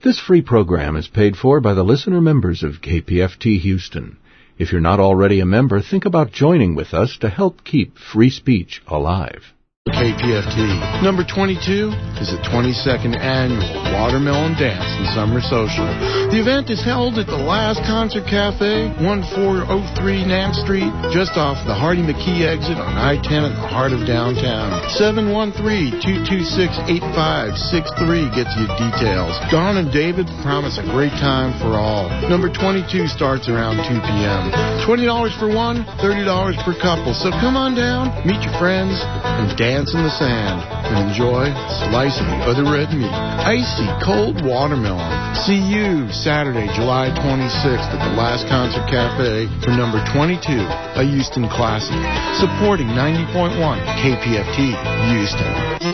This free program is paid for by the listener members of KPFT Houston. If you're not already a member, think about joining with us to help keep free speech alive. KPFT. Number 22 is the 22nd Annual Watermelon Dance and Summer Social. The event is held at the Last Concert Cafe, 1403 Nance Street, just off the Hardy McKee exit on I-10 in the heart of downtown. 713-226-8563 gets you details. Don and David promise a great time for all. Number 22 starts around 2 p.m. $20 for one, $30 per couple. So come on down, meet your friends, and dance in the sand, and enjoy a slice of the other red meat. Icy cold watermelon. See you Saturday, July 26th at the Last Concert Cafe for number 22, a Houston classic. Supporting 90.1 KPFT Houston.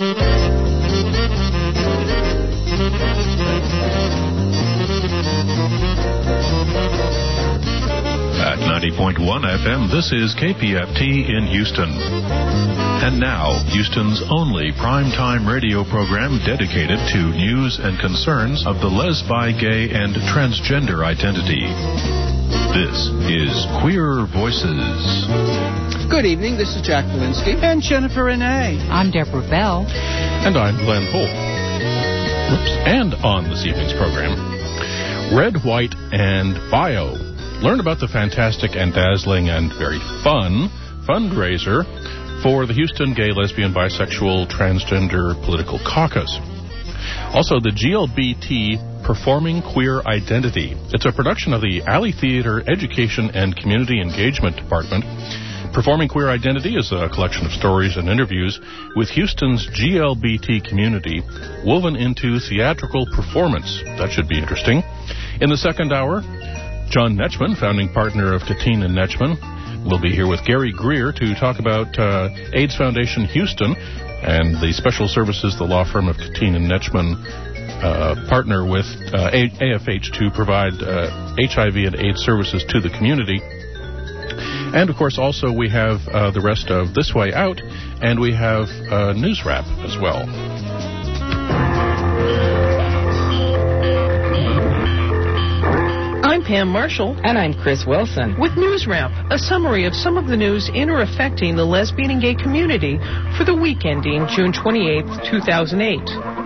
At 90.1 FM, this is KPFT in Houston. And now, Houston's only primetime radio program dedicated to news and concerns of the lesbi, gay, and transgender identity. This is Queer Voices. Good evening, this is Jack Walensky. And Jennifer Renee. I'm Deborah Bell. And I'm Glenn Poole. And on this evening's program, Red, White, and Bio. Learn about the fantastic and dazzling and very fun fundraiser for the Houston Gay, Lesbian, Bisexual, Transgender Political Caucus. Also, the GLBT Performing Queer Identity. It's a production of the Alley Theater Education and Community Engagement Department. Performing Queer Identity is a collection of stories and interviews with Houston's GLBT community woven into theatrical performance. That should be interesting. In the second hour, John Netchman, founding partner of Katine and Netchman, will be here with Gary Greer to talk about AIDS Foundation Houston and the special services the law firm of Katine and Netchman partner with AFH to provide HIV and AIDS services to the community. And, of course, also we have the rest of This Way Out, and we have News Wrap as well. I'm Pam Marshall. And I'm Chris Wilson. With News Wrap, a summary of some of the news in or affecting the lesbian and gay community for the week ending June 28, 2008.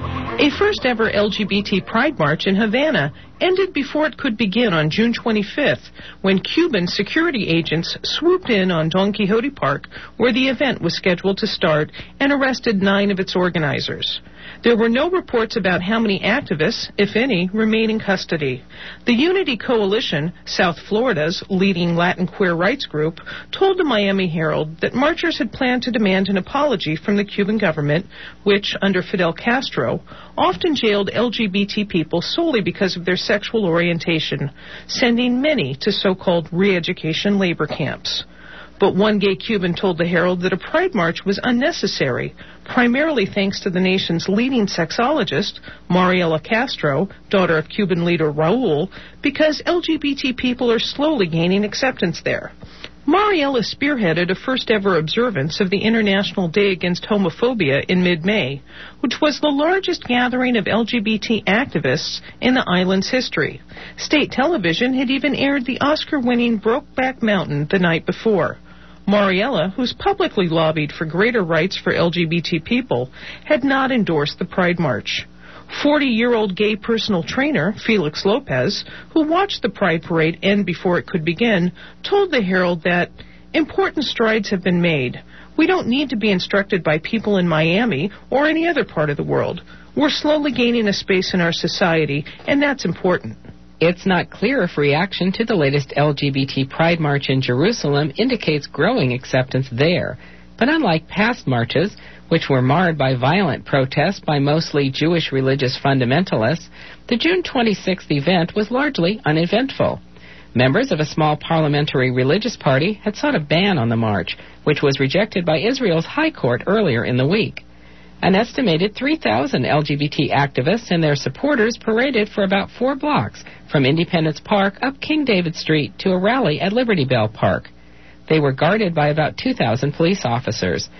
A first-ever LGBT Pride March in Havana ended before it could begin on June 25th, when Cuban security agents swooped in on Don Quixote Park, where the event was scheduled to start, and arrested 9 of its organizers. There were no reports about how many activists, if any, remain in custody. The Unity Coalition, South Florida's leading Latin queer rights group, told the Miami Herald that marchers had planned to demand an apology from the Cuban government, which, under Fidel Castro, often jailed LGBT people solely because of their sexual orientation, sending many to so-called re-education labor camps. But one gay Cuban told the Herald that a pride march was unnecessary, primarily thanks to the nation's leading sexologist, Mariela Castro, daughter of Cuban leader Raul, because LGBT people are slowly gaining acceptance there. Mariela spearheaded a first-ever observance of the International Day Against Homophobia in mid-May, which was the largest gathering of LGBT activists in the island's history. State television had even aired the Oscar-winning Brokeback Mountain the night before. Mariela, who's publicly lobbied for greater rights for LGBT people, had not endorsed the Pride March. 40-year-old gay personal trainer Felix Lopez, who watched the Pride Parade end before it could begin, told the Herald that important strides have been made. We don't need to be instructed by people in Miami or any other part of the world. We're slowly gaining a space in our society, and that's important. It's not clear if reaction to the latest LGBT Pride March in Jerusalem indicates growing acceptance there. But unlike past marches, which were marred by violent protests by mostly Jewish religious fundamentalists, the June 26th event was largely uneventful. Members of a small parliamentary religious party had sought a ban on the march, which was rejected by Israel's High Court earlier in the week. An estimated 3,000 LGBT activists and their supporters paraded for about 4 blocks from Independence Park up King David Street to a rally at Liberty Bell Park. They were guarded by about 2,000 police officers.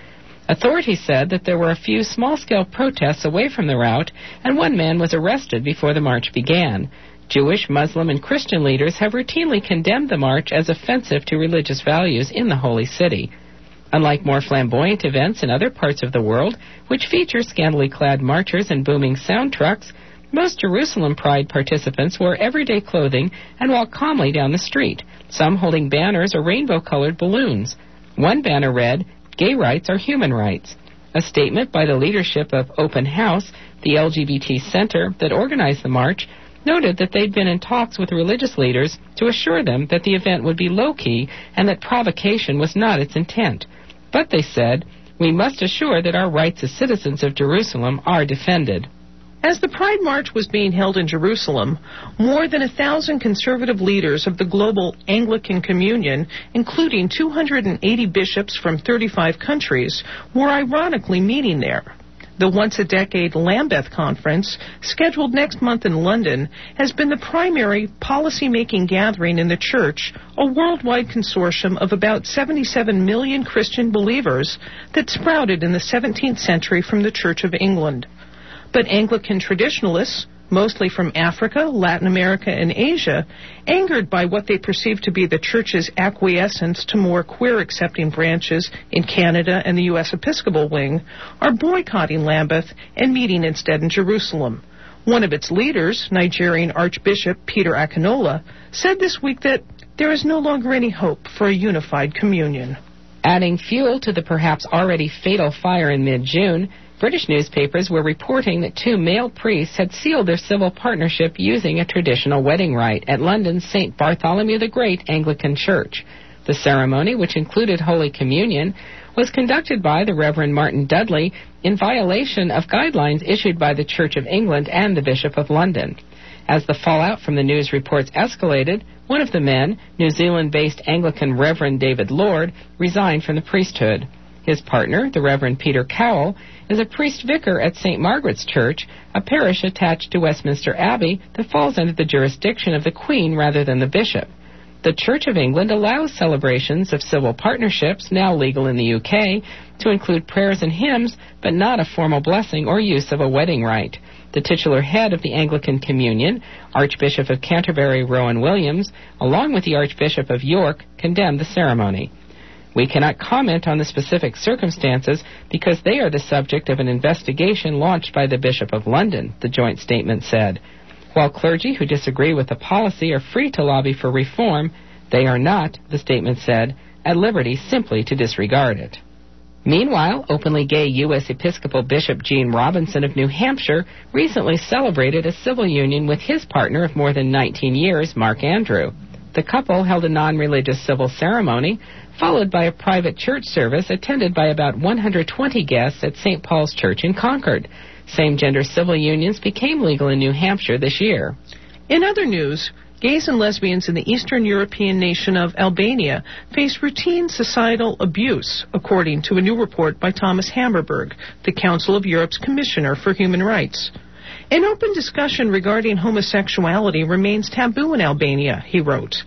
Authorities said that there were a few small-scale protests away from the route, and one man was arrested before the march began. Jewish, Muslim, and Christian leaders have routinely condemned the march as offensive to religious values in the holy city. Unlike more flamboyant events in other parts of the world, which feature scantily clad marchers and booming sound trucks, most Jerusalem Pride participants wore everyday clothing and walked calmly down the street, some holding banners or rainbow-colored balloons. One banner read, "Gay rights are human rights." A statement by the leadership of Open House, the LGBT center that organized the march, noted that they'd been in talks with religious leaders to assure them that the event would be low-key and that provocation was not its intent. But they said, "We must assure that our rights as citizens of Jerusalem are defended." As the Pride March was being held in Jerusalem, more than 1,000 conservative leaders of the global Anglican Communion, including 280 bishops from 35 countries, were ironically meeting there. The once-a-decade Lambeth Conference, scheduled next month in London, has been the primary policy-making gathering in the Church, a worldwide consortium of about 77 million Christian believers that sprouted in the 17th century from the Church of England. But Anglican traditionalists, mostly from Africa, Latin America, and Asia, angered by what they perceive to be the Church's acquiescence to more queer-accepting branches in Canada and the U.S. Episcopal wing, are boycotting Lambeth and meeting instead in Jerusalem. One of its leaders, Nigerian Archbishop Peter Akinola, said this week that there is no longer any hope for a unified communion. Adding fuel to the perhaps already fatal fire in mid-June, British newspapers were reporting that 2 male priests had sealed their civil partnership using a traditional wedding rite at London's St. Bartholomew the Great Anglican Church. The ceremony, which included Holy Communion, was conducted by the Reverend Martin Dudley in violation of guidelines issued by the Church of England and the Bishop of London. As the fallout from the news reports escalated, one of the men, New Zealand-based Anglican Reverend David Lord, resigned from the priesthood. His partner, the Reverend Peter Cowell, is a priest-vicar at St. Margaret's Church, a parish attached to Westminster Abbey that falls under the jurisdiction of the Queen rather than the bishop. The Church of England allows celebrations of civil partnerships, now legal in the UK, to include prayers and hymns, but not a formal blessing or use of a wedding rite. The titular head of the Anglican Communion, Archbishop of Canterbury Rowan Williams, along with the Archbishop of York, condemned the ceremony. "We cannot comment on the specific circumstances because they are the subject of an investigation launched by the Bishop of London," the joint statement said. While clergy who disagree with the policy are free to lobby for reform, they are not, the statement said, at liberty simply to disregard it. Meanwhile, openly gay U.S. Episcopal Bishop Gene Robinson of New Hampshire recently celebrated a civil union with his partner of more than 19 years, Mark Andrew. The couple held a non-religious civil ceremony, followed by a private church service attended by about 120 guests at St. Paul's Church in Concord. Same-gender civil unions became legal in New Hampshire this year. In other news, gays and lesbians in the Eastern European nation of Albania face routine societal abuse, according to a new report by Thomas Hammerberg, the Council of Europe's Commissioner for Human Rights. An open discussion regarding homosexuality remains taboo in Albania, he wrote.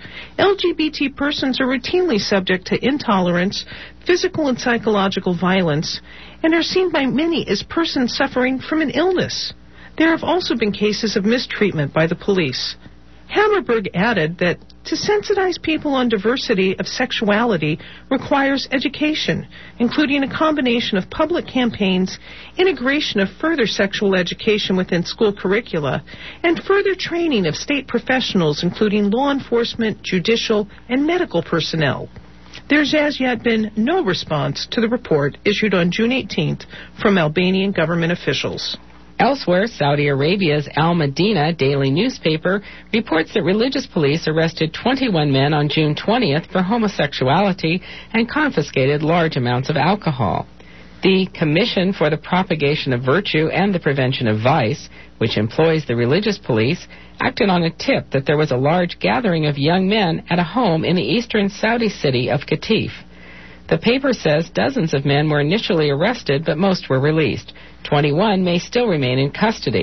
LGBT persons are routinely subject to intolerance, physical and psychological violence, and are seen by many as persons suffering from an illness. There have also been cases of mistreatment by the police. Hammerberg added that to sensitize people on diversity of sexuality requires education, including a combination of public campaigns, integration of further sexual education within school curricula, and further training of state professionals, including law enforcement, judicial, and medical personnel. There's as yet been no response to the report issued on June 18th from Albanian government officials. Elsewhere, Saudi Arabia's Al Madina daily newspaper reports that religious police arrested 21 men on June 20th for homosexuality and confiscated large amounts of alcohol. The Commission for the Propagation of Virtue and the Prevention of Vice, which employs the religious police, acted on a tip that there was a large gathering of young men at a home in the eastern Saudi city of Qatif. The paper says dozens of men were initially arrested, but most were released. 21 may still remain in custody.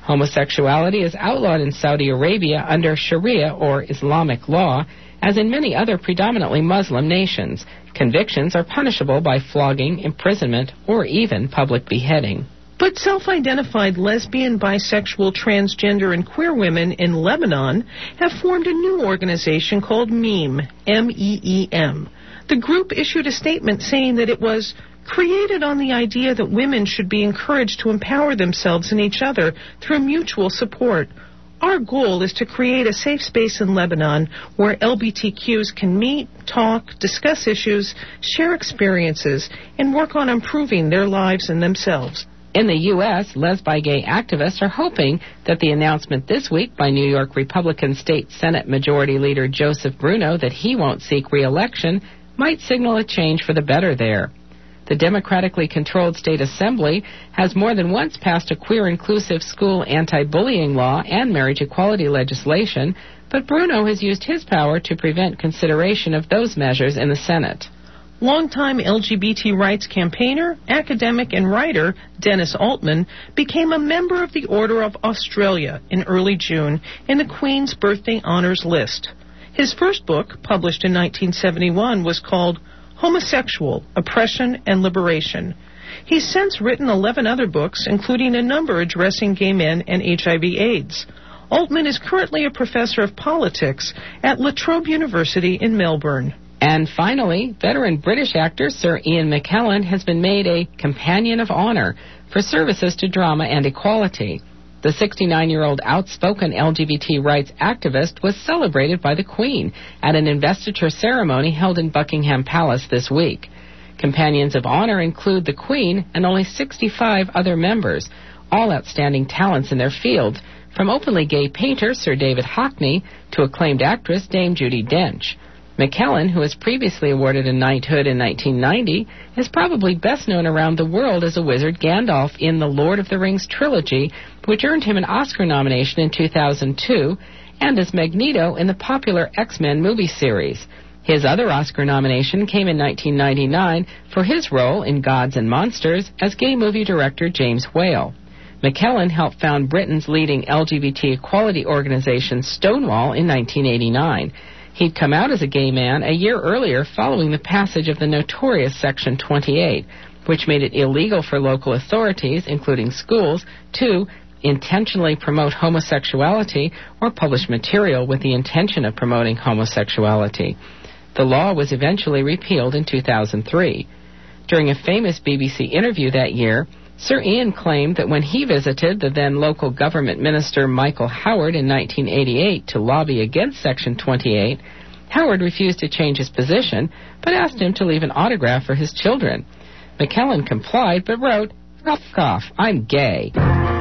Homosexuality is outlawed in Saudi Arabia under Sharia or Islamic law, as in many other predominantly Muslim nations. Convictions are punishable by flogging, imprisonment, or even public beheading. But self-identified lesbian, bisexual, transgender, and queer women in Lebanon have formed a new organization called MEEM, M-E-E-M. The group issued a statement saying that it was created on the idea that women should be encouraged to empower themselves and each other through mutual support. Our goal is to create a safe space in Lebanon where LGBTQs can meet, talk, discuss issues, share experiences, and work on improving their lives and themselves. In the U.S., lesbi-gay activists are hoping that the announcement this week by New York Republican State Senate Majority Leader Joseph Bruno that he won't seek re-election might signal a change for the better there. The democratically controlled state assembly has more than once passed a queer-inclusive school anti-bullying law and marriage equality legislation, but Bruno has used his power to prevent consideration of those measures in the Senate. Longtime LGBT rights campaigner, academic, and writer Dennis Altman became a member of the Order of Australia in early June in the Queen's Birthday Honours list. His first book, published in 1971, was called Homosexual, Oppression and Liberation. He's since written 11 other books, including a number addressing gay men and HIV/AIDS. Altman is currently a professor of politics at La Trobe University in Melbourne. And finally, veteran British actor Sir Ian McKellen has been made a Companion of Honor for services to drama and equality. The 69-year-old outspoken LGBT rights activist was celebrated by the Queen at an investiture ceremony held in Buckingham Palace this week. Companions of Honor include the Queen and only 65 other members, all outstanding talents in their field, from openly gay painter Sir David Hockney to acclaimed actress Dame Judi Dench. McKellen, who was previously awarded a knighthood in 1990, is probably best known around the world as a wizard Gandalf in the Lord of the Rings trilogy, which earned him an Oscar nomination in 2002, and as Magneto in the popular X-Men movie series. His other Oscar nomination came in 1999 for his role in Gods and Monsters as gay movie director James Whale. McKellen helped found Britain's leading LGBT equality organization Stonewall in 1989. He'd come out as a gay man a year earlier following the passage of the notorious Section 28, which made it illegal for local authorities, including schools, to intentionally promote homosexuality or publish material with the intention of promoting homosexuality. The law was eventually repealed in 2003. During a famous BBC interview that year, Sir Ian claimed that when he visited the then local government minister Michael Howard in 1988 to lobby against Section 28, Howard refused to change his position, but asked him to leave an autograph for his children. McKellen complied, but wrote, "F off, I'm gay."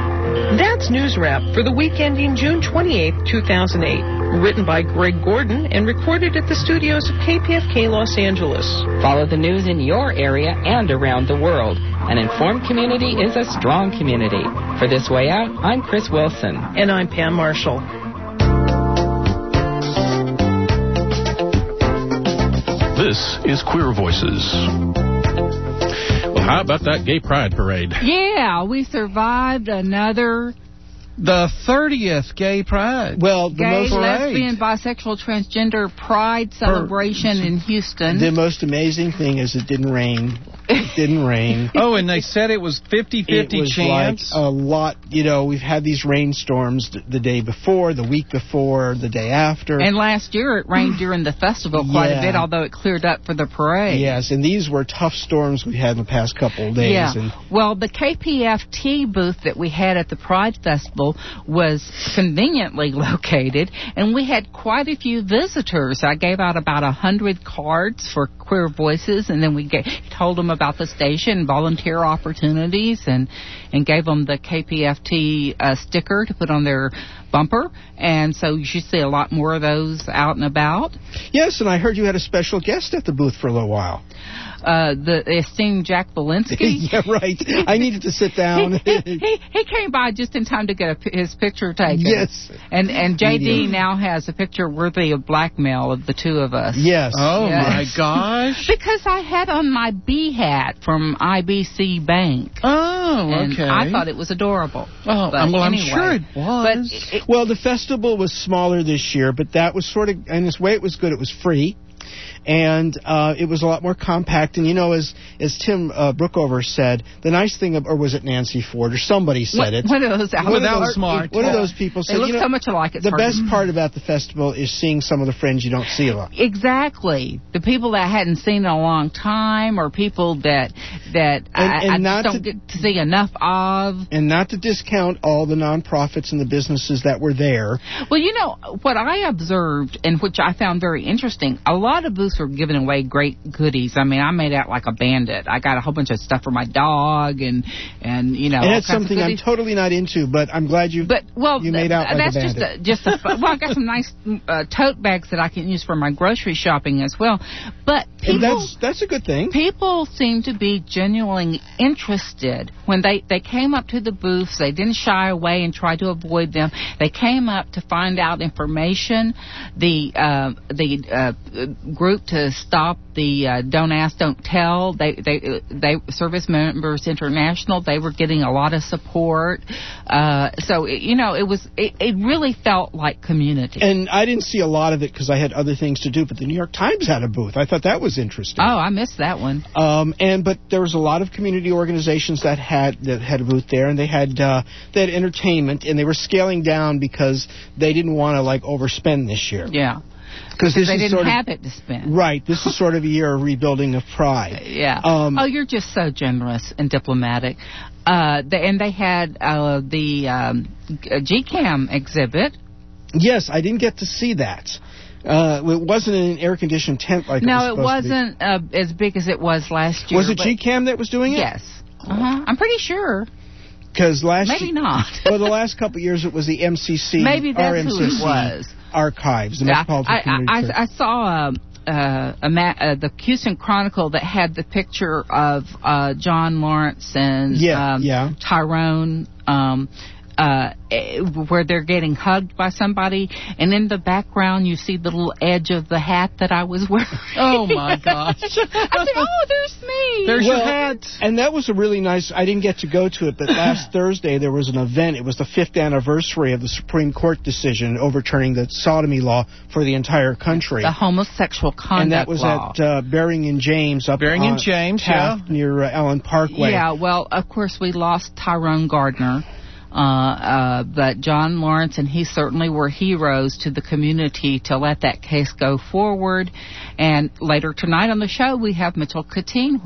That's News Wrap for the week ending June 28, 2008. Written by Greg Gordon and recorded at the studios of KPFK Los Angeles. Follow the news in your area and around the world. An informed community is a strong community. For This Way Out, I'm Chris Wilson. And I'm Pam Marshall. This is Queer Voices. Well, how about that gay pride parade? Yeah, we survived the 30th Gay Pride. Well, the gay, lesbian, bisexual, transgender pride celebration in Houston. The most amazing thing is it didn't rain. It didn't rain. Oh, and they said it was 50-50 chance? Like a lot. You know, we've had these rainstorms the day before, the week before, the day after. And last year it rained during the festival quite a bit, although it cleared up for the parade. Yes, and these were tough storms we had in the past couple of days. Yeah. And well, the KPFT booth that we had at the Pride Festival was conveniently located, and we had quite a few visitors. I gave out about 100 cards for Queer Voices, and then we told them about the station, volunteer opportunities, and gave them the KPFT sticker to put on their bumper, and so you should see a lot more of those out and about. Yes, and I heard you had a special guest at the booth for a little while. The esteemed Jack Walensky. Yeah, right. I needed to sit down. he came by just in time to get his picture taken. Yes. And JD now has a picture worthy of blackmail of the two of us. Yes. Oh, yes. my gosh. Because I had on my B hat from IBC Bank. Oh, and okay. I thought it was adorable. Oh, but well, anyway, I'm sure it was. Well, the festival was smaller this year, but that was sort of, in its way it was good. It was free. And it was a lot more compact. And, as Tim Brookover said, the nice thing, or was it Nancy Ford, or somebody said it. One of those smart. One of those people said, they look so much alike. The best part about the festival is seeing some of the friends you don't see a lot. Exactly. The people that I hadn't seen in a long time, or people that I don't get to see enough of. And not to discount all the nonprofits and the businesses that were there. Well, what I observed, and which I found very interesting, a lot of booths were giving away great goodies. I mean, I made out like a bandit. I got a whole bunch of stuff for my dog, and And it's something I'm totally not into, but I'm glad you made out like a bandit. That's I got some nice tote bags that I can use for my grocery shopping as well. But that's a good thing. People seem to be genuinely interested when they came up to the booths. They didn't shy away and try to avoid them. They came up to find out information. The group to stop the Don't Ask, Don't Tell. They Service Members International. They were getting a lot of support. So it really felt like community. And I didn't see a lot of it because I had other things to do. But the New York Times had a booth. I thought that was interesting. Oh, I missed that one. But there was a lot of community organizations that had a booth there, and they had entertainment, and they were scaling down because they didn't want to overspend this year. Yeah. Because they didn't have it to spend. Right. This is sort of a year of rebuilding of pride. Yeah. You're just so generous and diplomatic. They had the GCAM exhibit. Yes, I didn't get to see that. It wasn't in an air-conditioned tent like it was supposed to be. No, it wasn't as big as it was last year. Was it GCAM that was doing it? Yes. I'm pretty sure. Because maybe not. Well, the last couple of years it was the MCC. Maybe that's RMCC who it was. Archives, the Metropolitan Community Church. I saw the Houston Chronicle that had the picture of John Lawrence and Tyrone. Where they're getting hugged by somebody, and in the background you see the little edge of the hat that I was wearing. Oh my gosh! I said, "Oh, there's me. There's your hat." And that was a really nice. I didn't get to go to it, but last Thursday there was an event. It was the 5th anniversary of the Supreme Court decision overturning the sodomy law for the entire country. The homosexual conduct and that was law. at Bering and James near Allen Parkway. Yeah. Well, of course we lost Tyrone Gardner. But John Lawrence and he certainly were heroes to the community to let that case go forward. And later tonight on the show we have Mitchell Katine,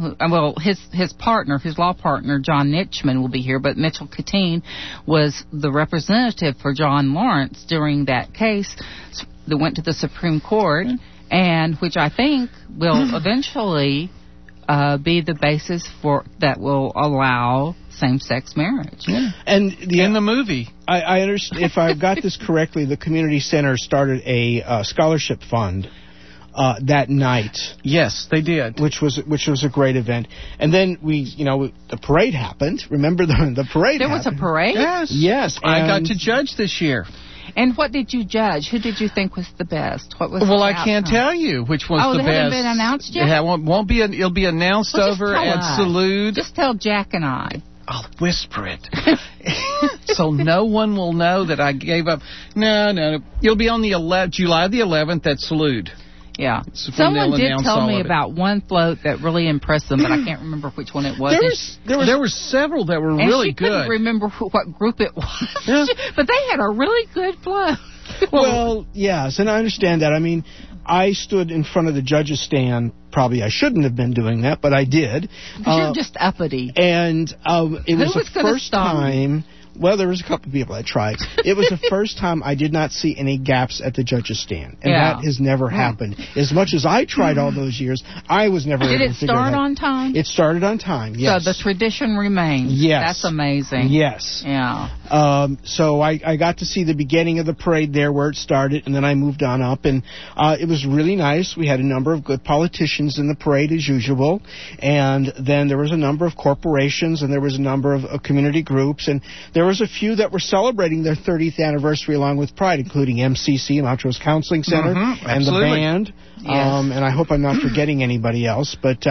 his law partner John Nitchman will be here, but Mitchell Katine was the representative for John Lawrence during that case that went to the Supreme Court, and which I think will eventually be the basis that will allow same-sex marriage. Yeah. And in the movie, I understand. If I got this correctly, the community center started a scholarship fund that night. Yes, they did, which was a great event. And then the parade happened. Remember the parade? There was a parade. Yes. I got to judge this year. And what did you judge? Who did you think was the best? What was? Well, I can't tell you which was the best. Oh, it hasn't been announced yet? It won't be. It'll be announced over at Salud. Just tell Jack and I. I'll whisper it. So no one will know that I gave up. No. It'll be on the July the 11th at Salud. Yeah. Someone did tell me about one float that really impressed them, but I can't remember which one it was. There were several that were really good. I couldn't remember what group it was. Yeah. But they had a really good float. Well, yes, and I understand that. I mean, I stood in front of the judge's stand. Probably I shouldn't have been doing that, but I did. You're just uppity. And it was the first time Well, there was a couple of people that tried. It was the first time I did not see any gaps at the judges' stand, and that has never happened. As much as I tried all those years, I was never able to figure it out. Did it start on time? It started on time, yes. So the tradition remains. Yes. That's amazing. Yes. Yeah. So I got to see the beginning of the parade there where it started, and then I moved on up, and it was really nice. We had a number of good politicians in the parade as usual, and then there was a number of corporations, and there was a number of community groups, and there was a few that were celebrating their 30th anniversary along with Pride, including MCC, Montrose Counseling Center, and the band. Yes. And I hope I'm not forgetting anybody else, but...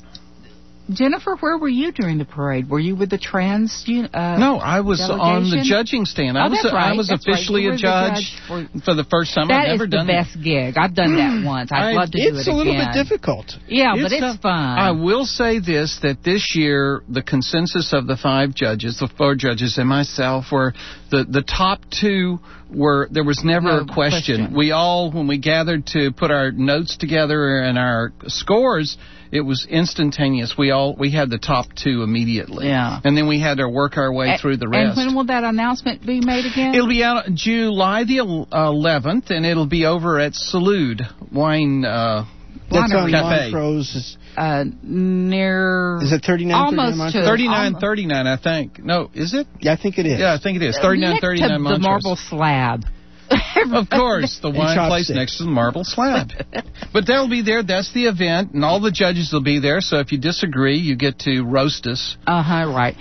Jennifer, where were you during the parade? Were you with the trans No, I was on the judging stand. I was officially a judge for the first time. I've never done that. That is the best gig. I've done that once. I'd love to do it again. It's a little bit difficult. Yeah, but it's fun. I will say this, that this year, the consensus of the 5 judges, the 4 judges and myself, were the top 2 were, there was never a question. We all, when we gathered to put our notes together and our scores, it was instantaneous. We had the top 2 immediately. Yeah. And then we had to work our way through the rest. And when will that announcement be made again? It'll be out July the 11th, and it'll be over at Salud Wine That's on Montrose. Near... Is it 3939 almost 3939, I think. No, is it? Yeah, I think it is. Yeah, I think it is. 3939 Montrose. The marble slab. Of course, the wine place next to the marble slab. But they'll be there. That's the event, and all the judges will be there. So if you disagree, you get to roast us. Right.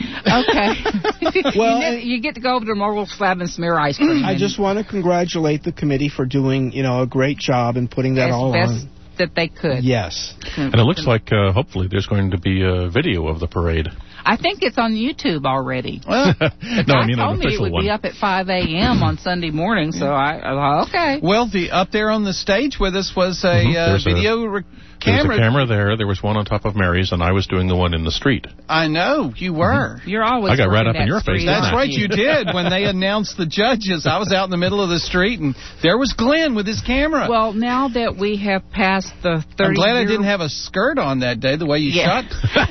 Okay. Well, you get to go over to the marble slab and smear ice cream. I just want to congratulate the committee for doing, a great job and putting that all on. That they could. Yes. And it looks like, hopefully, there's going to be a video of the parade. I think it's on YouTube already. Well, no, I mean told an me it official would one. be up at 5 a.m. on Sunday morning, so I thought, okay. Well, up there on the stage with us was a video camera. There's a camera there. There was one on top of Mary's, and I was doing the one in the street. I know, you were. You're always I got right up in your face. That's right, you did. When they announced the judges, I was out in the middle of the street, and there was Glenn with his camera. Well, now that we have passed the 30 I'm glad I didn't have a skirt on that day, the way you shot.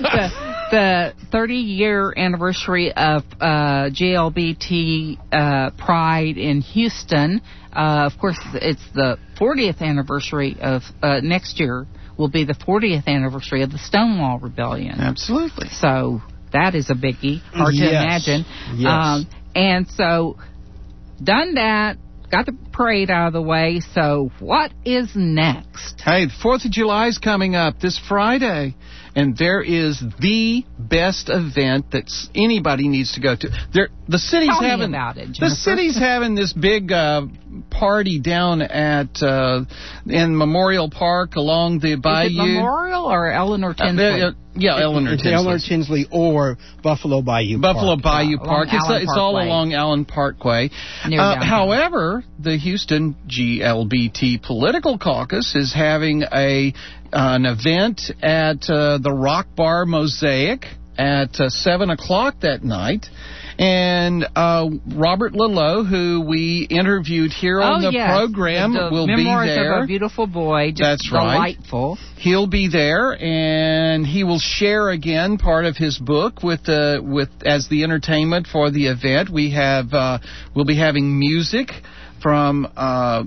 The 30-year anniversary of GLBT Pride in Houston. Of course, it's the 40th anniversary of next year will be the 40th anniversary of the Stonewall Rebellion. Absolutely. So that is a biggie. Hard to imagine. Yes. And so done that. Got the parade out of the way. So what is next? Hey, the 4th of July is coming up this Friday. And there is the best event that anybody needs to go to. The city's Tell having me about it, the city's having this big party down at in Memorial Park along the bayou. Is it Memorial or Eleanor Tinsley? Eleanor Tinsley. Eleanor Tinsley or Buffalo Bayou Park. Bayou Park. It's all along Allen Parkway. However, the Houston GLBT Political Caucus is having an event at the Rock Bar Mosaic at 7 o'clock that night. And Robert Lalo, who we interviewed here on the program, will be there. Memoirs of a Beautiful Boy. That's delightful. Right. He'll be there, and he will share again part of his book as the entertainment for the event. We'll be having music from a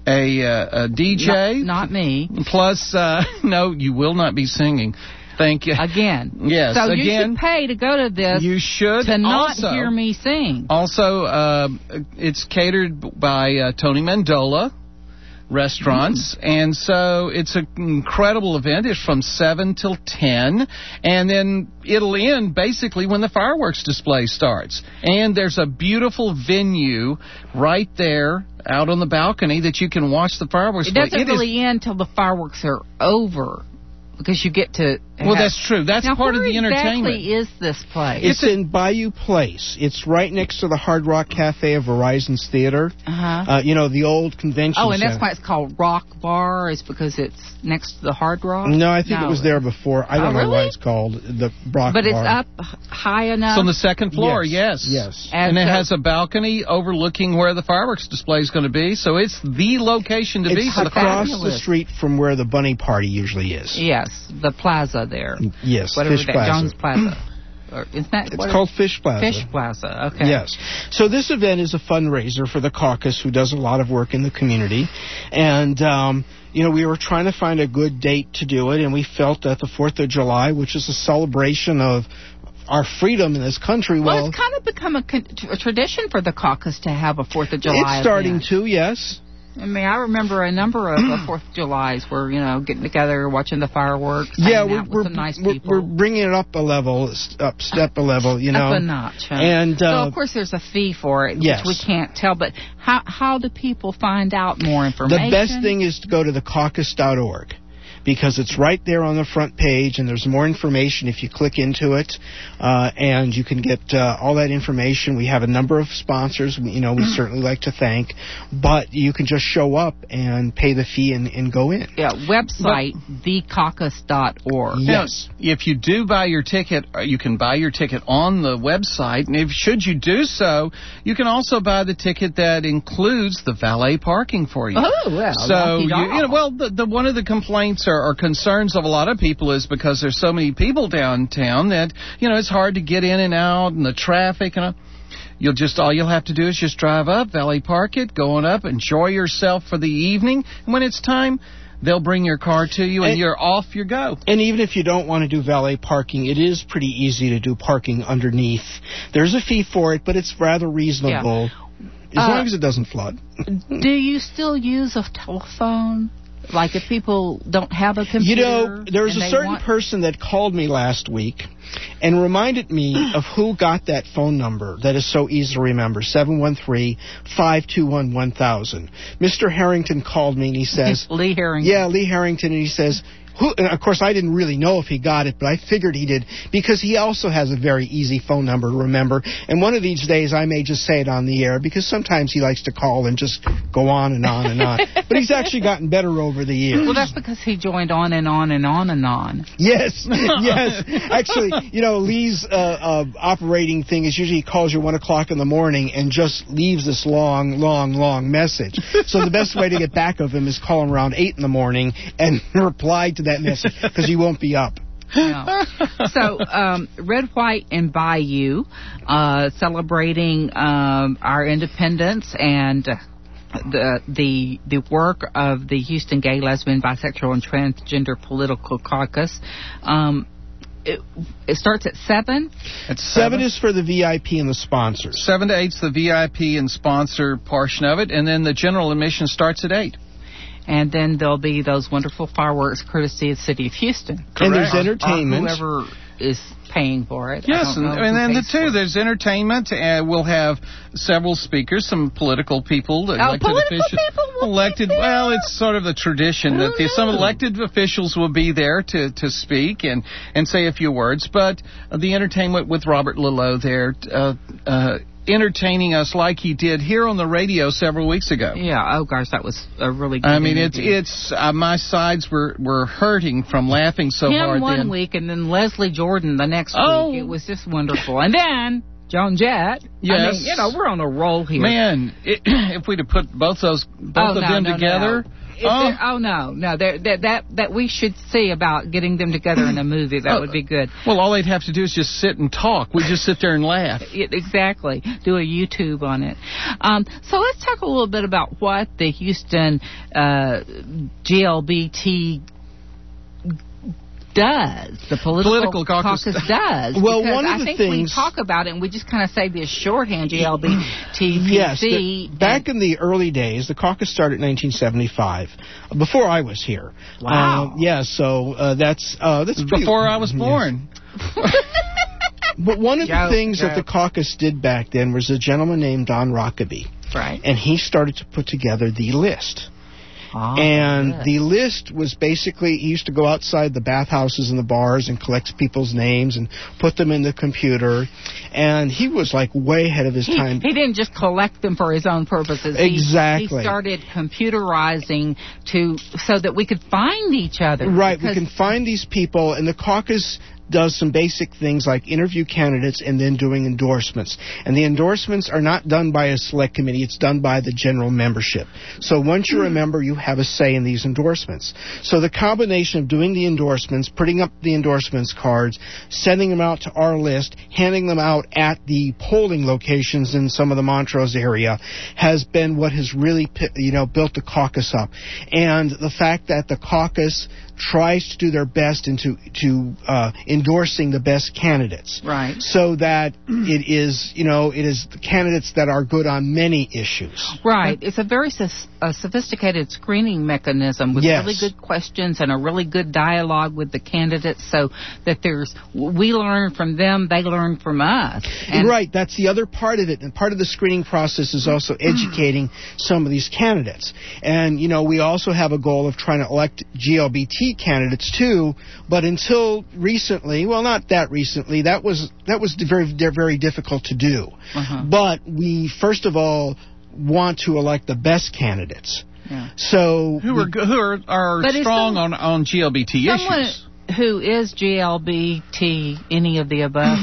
DJ. Not me. Plus, no, you will not be singing. Thank you. Again. Yes, so you should pay to go to this. You should. To not hear me sing. Also, it's catered by Tony Mandola Restaurants, and so it's an incredible event. It's from 7 till 10, and then it'll end basically when the fireworks display starts. And there's a beautiful venue right there out on the balcony that you can watch the fireworks display. It doesn't really end till the fireworks are over. Because you get to... Well, that's true. That's part of the entertainment. Where exactly is this place? It's in Bayou Place. It's right next to the Hard Rock Cafe of Verizon's Theater. The old convention center. Oh, and that's why it's called Rock Bar, is because it's next to the Hard Rock? No, I think it was there before. I don't know why it's called the Rock Bar. But it's up high enough? It's on the second floor, yes. And it has a balcony overlooking where the fireworks display is going to be, so it's the location to be. It's across the street from where the Bunny Party usually is. Yes, the plaza there. Yes, whatever Fish that, Plaza. Jones Plaza. It's called Fish Plaza. Fish Plaza, okay. Yes. So this event is a fundraiser for the caucus, who does a lot of work in the community. And, we were trying to find a good date to do it, and we felt that the 4th of July, which is a celebration of our freedom in this country. Well, it's kind of become a tradition for the caucus to have a 4th of July It's starting event. to, yes. I mean, I remember a number of 4th of Julys where, getting together, watching the fireworks. Yeah, with some nice people. We're bringing it up a level, up a level, Up a notch. Huh? And, so, of course, there's a fee for it, yes. which we can't tell. But how do people find out more information? The best thing is to go to thecaucus.org. Because it's right there on the front page, and there's more information if you click into it, and you can get all that information. We have a number of sponsors, we certainly like to thank, but you can just show up and pay the fee and go in. Yeah, website, thecaucus.org. Yes. Now, if you do buy your ticket, you can buy your ticket on the website, and should you do so, you can also buy the ticket that includes the valet parking for you. Oh, well, so one of the complaints or concerns of a lot of people is because there's so many people downtown that it's hard to get in and out, and the traffic and all you'll have to do is just drive up, valet park it, go on up, enjoy yourself for the evening, and when it's time, they'll bring your car to you, and you're off you go. And even if you don't want to do valet parking, it is pretty easy to do parking underneath. There's a fee for it, but it's rather reasonable, as long as it doesn't flood. Do you still use a telephone? Like if people don't have a computer? There was a certain person that called me last week and reminded me of who got that phone number that is so easy to remember, 713-521-1000. Mr. Harrington called me and he says... Lee Harrington. Yeah, Lee Harrington, and he says... And of course, I didn't really know if he got it, but I figured he did, because he also has a very easy phone number to remember. And one of these days, I may just say it on the air, because sometimes he likes to call and just go on and on and on. But he's actually gotten better over the years. Well, that's because he joined on and on and on and on. Yes, yes. Actually, Lee's operating thing is usually he calls you 1 o'clock in the morning and just leaves this long, long, long message. So the best way to get back of him is call him around 8 in the morning and reply to that message, because he won't be up. No. So, Red, White, and Bayou, celebrating our independence and the work of the Houston Gay, Lesbian, Bisexual, and Transgender Political Caucus. It starts at 7? At 7 is for the VIP and the sponsors. 7 to 8 is the VIP and sponsor portion of it, and then the general admission starts at 8. And then there'll be those wonderful fireworks courtesy of the City of Houston. Correct. And there's entertainment. Or whoever is paying for it. Yes, and then there's entertainment. We'll have several speakers, some political people, elected officials. Well, it's sort of the tradition that some elected officials will be there to speak and say a few words. But the entertainment with Robert Lillo there, entertaining us like he did here on the radio several weeks ago. Yeah, oh gosh, that was a really good it's my sides were hurting from laughing so hard. One week, and then Leslie Jordan the next week. It was just wonderful. And then Joan Jett. Yes. I mean, we're on a roll here. Man, if we'd have put both of them together... That we should see about getting them together in a movie. That would be good. Well, all they'd have to do is just sit and talk. We just sit there and laugh. Exactly. Do a YouTube on it. So let's talk a little bit about what the Houston GLBT does. The political caucus does. Well, one of the things... we talk about it and we just kind of say this shorthand, GLBTPC. Yes. Back in the early days, the caucus started in 1975, before I was here. Wow. So that's before I was born. But one of the things that the caucus did back then was a gentleman named Don Rockaby. Right. And he started to put together the list. The list was basically, he used to go outside the bathhouses and the bars and collect people's names and put them in the computer. And he was like way ahead of his time. He didn't just collect them for his own purposes. Exactly. He started computerizing so that we could find each other. Right, we can find these people. And the caucus, does some basic things like interview candidates and then doing endorsements. And the endorsements are not done by a select committee. It's done by the general membership. So once you're a member, you have a say in these endorsements. So the combination of doing the endorsements, putting up the endorsements cards, sending them out to our list, handing them out at the polling locations in some of the Montrose area has been what has really, built the caucus up. And the fact that the caucus tries to do their best into endorsing the best candidates. Right. So that it is the candidates that are good on many issues. Right. It's a very sophisticated screening mechanism with really good questions and a really good dialogue with the candidates, so that we learn from them, they learn from us. And right. That's the other part of it. And part of the screening process is also educating some of these candidates. And, we also have a goal of trying to elect GLBT candidates too, but until recently, well, not that recently, that was very, very difficult to do. But we first of all want to elect the best candidates. Yeah. So who are strong on GLBT issues. Who is GLBT, any of the above,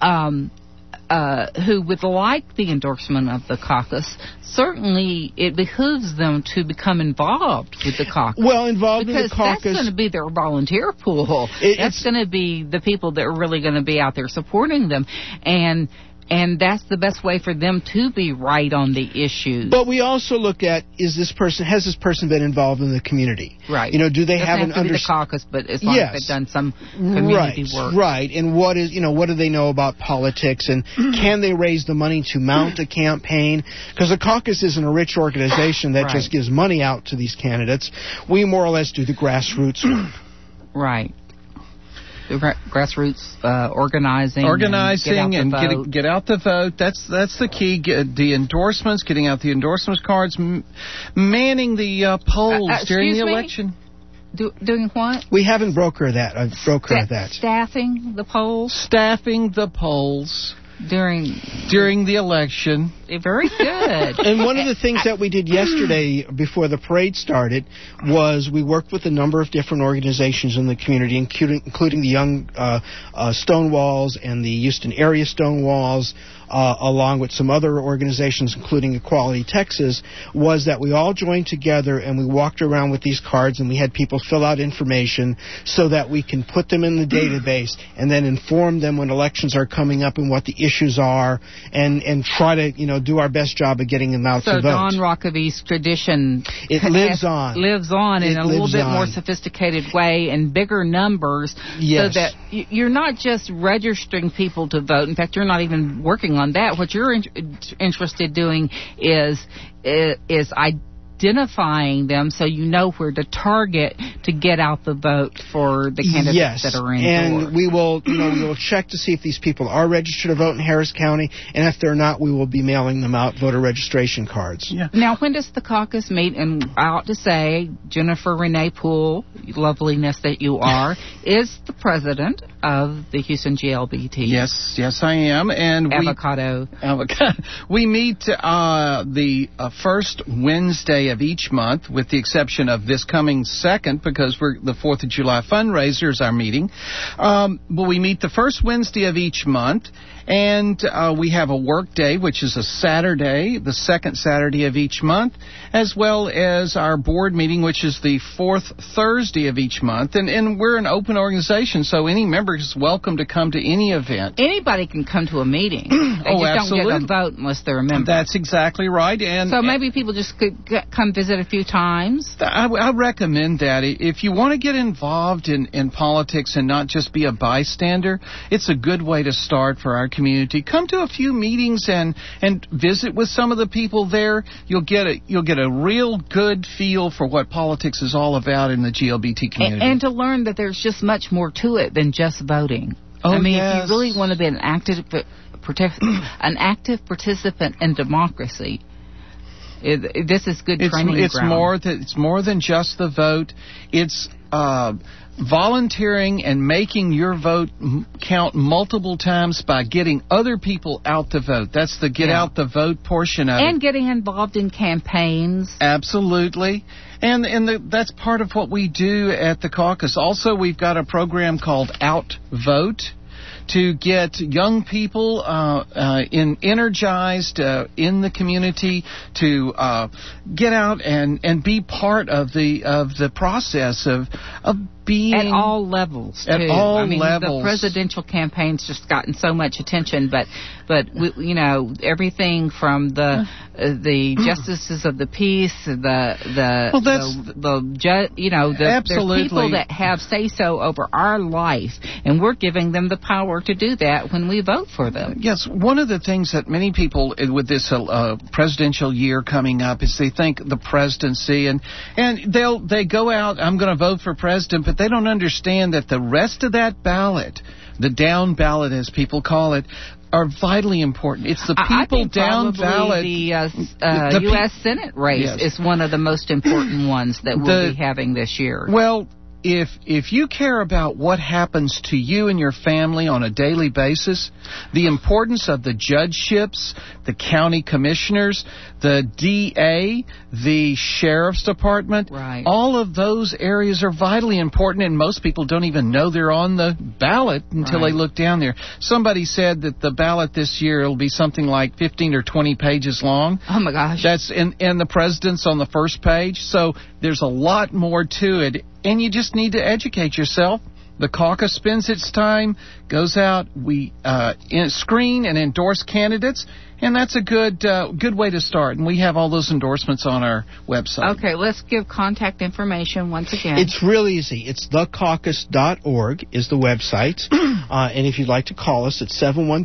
who would like the endorsement of the caucus, certainly it behooves them to become involved with the caucus. Well, involved in the caucus. That's going to be their volunteer pool. That's going to be the people that are really going to be out there supporting them. And that's the best way for them to be right on the issues. But we also look at, has this person been involved in the community? Right. Do they have an understanding? The caucus, but as long as they've done some community work. Right. And what do they know about politics? And can they raise the money to mount a campaign? Because the caucus isn't a rich organization that just gives money out to these candidates. We more or less do the grassroots work. Right. The grassroots organizing and get out the vote. That's the key. The endorsements, getting out the endorsements cards, manning the polls during the election. Doing what? We haven't brokered that. Staffing the polls. Staffing the polls. During the election. Very good. And one of the things that we did yesterday before the parade started was we worked with a number of different organizations in the community, including the Young Stonewalls and the Houston area Stonewalls, along with some other organizations, including Equality Texas, was that we all joined together and we walked around with these cards and we had people fill out information so that we can put them in the database and then inform them when elections are coming up and what the issues are and try to, do our best job of getting them out to vote. So Don Rockaby's tradition lives on in a little bit more sophisticated way and bigger numbers, so that you're not just registering people to vote. In fact, you're not even working on that. What you're interested in doing is identifying them so you know where to target to get out the vote for the candidates that are indoors. And we will check to see if these people are registered to vote in Harris County, and if they're not, we will be mailing them out voter registration cards. Yeah. Now, when does the caucus meet? And I ought to say, Jennifer Renee Poole, loveliness that you are, is the president of the Houston GLBT. Yes, I am. And Avocado. We meet the first Wednesday of each month, with the exception of this coming second, because the 4th of July fundraiser is our meeting. But we meet the first Wednesday of each month, and we have a work day, which is a Saturday, the second Saturday of each month, as well as our board meeting, which is the fourth Thursday of each month. And we're an open organization, so any member is welcome to come to any event. Anybody can come to a meeting. They just absolutely. don't get a vote unless they're a member. That's exactly right. And so maybe people just could come visit a few times. I recommend that. If you want to get involved in politics and not just be a bystander, it's a good way to start for our community. Come to a few meetings and visit with some of the people there. You'll get a real good feel for what politics is all about in the GLBT community. And to learn that there's just much more to it than just voting. Oh, I mean, yes. if you really want to be an active participant in democracy, this is good training ground. It's more than just the vote. It's volunteering and making your vote count multiple times by getting other people out to vote. That's the get out the vote portion of it. And getting involved in campaigns. Absolutely. And that's part of what we do at the caucus. Also, we've got a program called Outvote to get young people energized in the community to get out and be part of the process of being at all levels. At too. all I mean, levels. The presidential campaign's just gotten so much attention, but you know, everything from the justices of the peace, the people that have say so over our life, and we're giving them the power to do that when we vote for them. Yes, one of the things that many people with this presidential year coming up is they think the presidency and they go out, I'm going to vote for president, but they don't understand that the rest of that ballot, the down ballot as people call it, are vitally important. It's the people down ballot. The U.S. Senate race is one of the most important ones that we'll be having this year. Well, if you care about what happens to you and your family on a daily basis, the importance of the judgeships, the county commissioners, the DA, the sheriff's department, all of those areas are vitally important, and most people don't even know they're on the ballot until they look down there. Somebody said that the ballot this year will be something like 15 or 20 pages long. Oh, my gosh. That's and the president's on the first page, so there's a lot more to it. And you just need to educate yourself. The caucus spends its time, goes out, we screen and endorse candidates, and that's a good way to start. And we have all those endorsements on our website. Okay, let's give contact information once again. It's real easy. It's thecaucus.org is the website. And if you'd like to call us, it's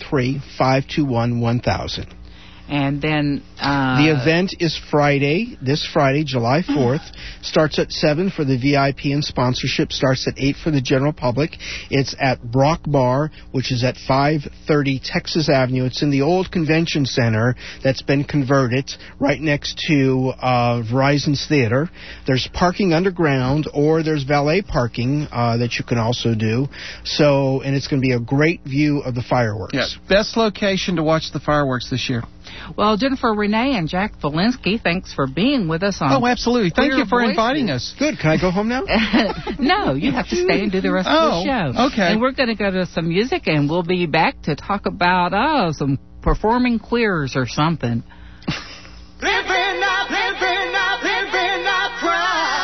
713-521-1000. And then the event is this Friday, July 4th. Starts at 7 for the VIP and sponsorship. Starts at 8 for the general public. It's at Brock Bar, which is at 530 Texas Avenue. It's in the old convention center that's been converted right next to Verizon's Theater. There's parking underground, or there's valet parking that you can also do. And it's going to be a great view of the fireworks. Yeah, best location to watch the fireworks this year. Well, Jennifer Renee and Jack Valinsky, thanks for being with us on. Oh, absolutely. Thank you for inviting us. Good. Can I go home now? No, you have to stay and do the rest of the show. Okay. And we're going to go to some music, and we'll be back to talk about some performing queers or something. Living up proud.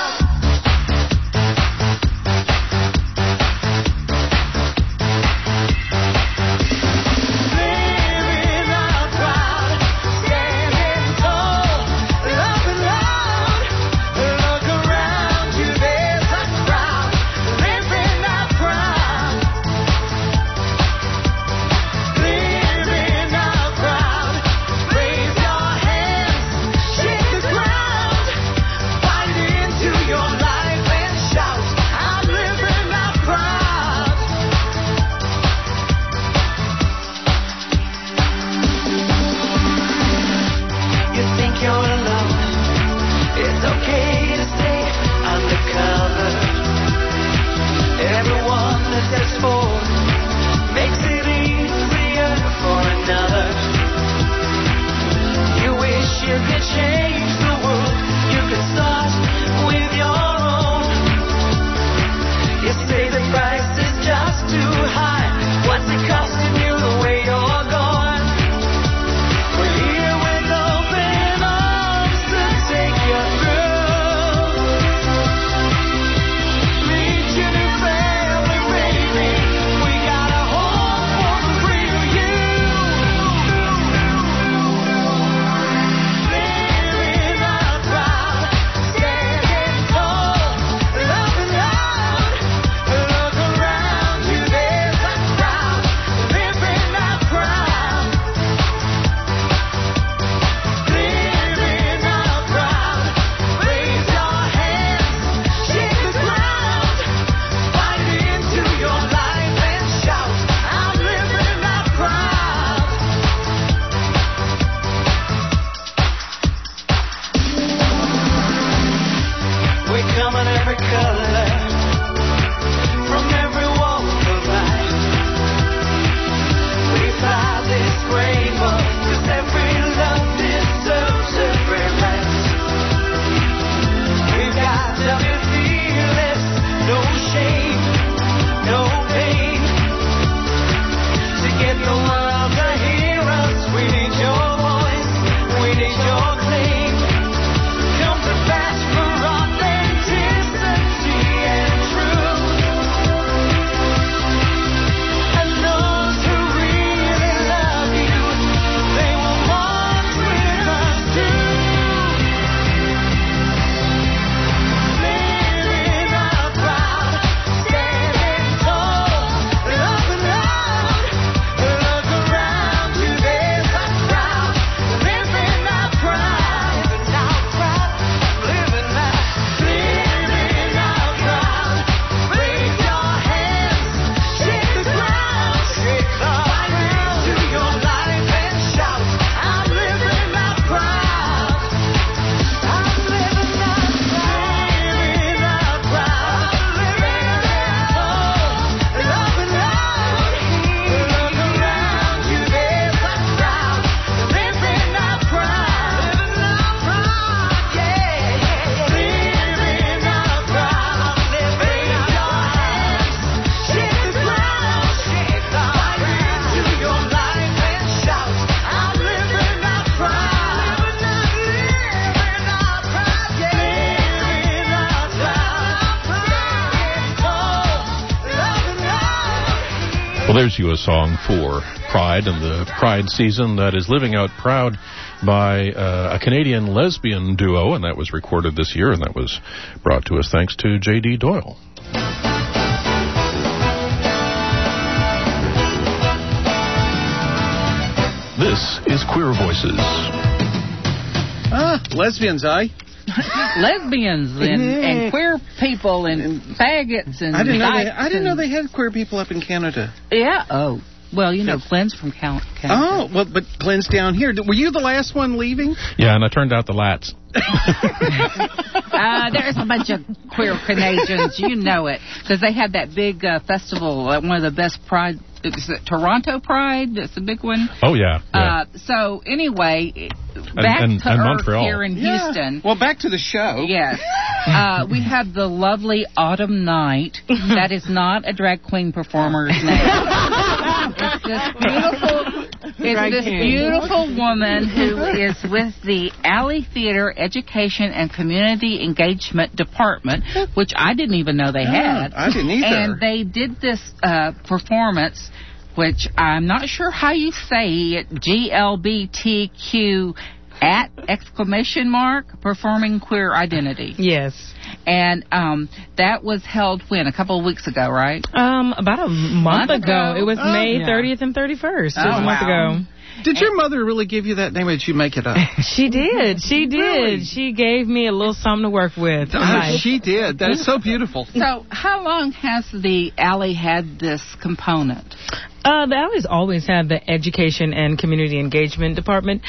there's you a song for Pride and the Pride season that is living out proud by a Canadian lesbian duo, and that was recorded this year, and that was brought to us thanks to J.D. Doyle. This is Queer Voices. Lesbians, eh? Lesbians and queer people and faggots and I didn't know they had queer people up in Canada. Yeah. Oh. Well, you know, Glenn's from Canada. Oh, well, but Glenn's down here. Were you the last one leaving? Yeah, and I turned out the lats. There's a bunch of queer Canadians. You know it. Because they had that big festival, one of the best Pride. Is it Toronto Pride? That's the big one. Oh, yeah. So, anyway, back to Earth Montreal. here in Houston. Well, back to the show. Yes. We have the lovely Autumn Night. That is not a drag queen performer's name. It's this beautiful woman who is with the Alley Theater Education and Community Engagement Department, which I didn't even know they had. I didn't either. And they did this performance, which I'm not sure how you say it, GLBTQ !! Performing queer identity. Yes. And that was held when? A couple of weeks ago, right? About a month ago. It was May 30th and 31st. It was a month ago. Did your mother really give you that name, or did you make it up? She did. She did. Really? She gave me a little something to work with. She did. That is so beautiful. So how long has the Alley had this component? The Alley's always had the Education and Community Engagement Department.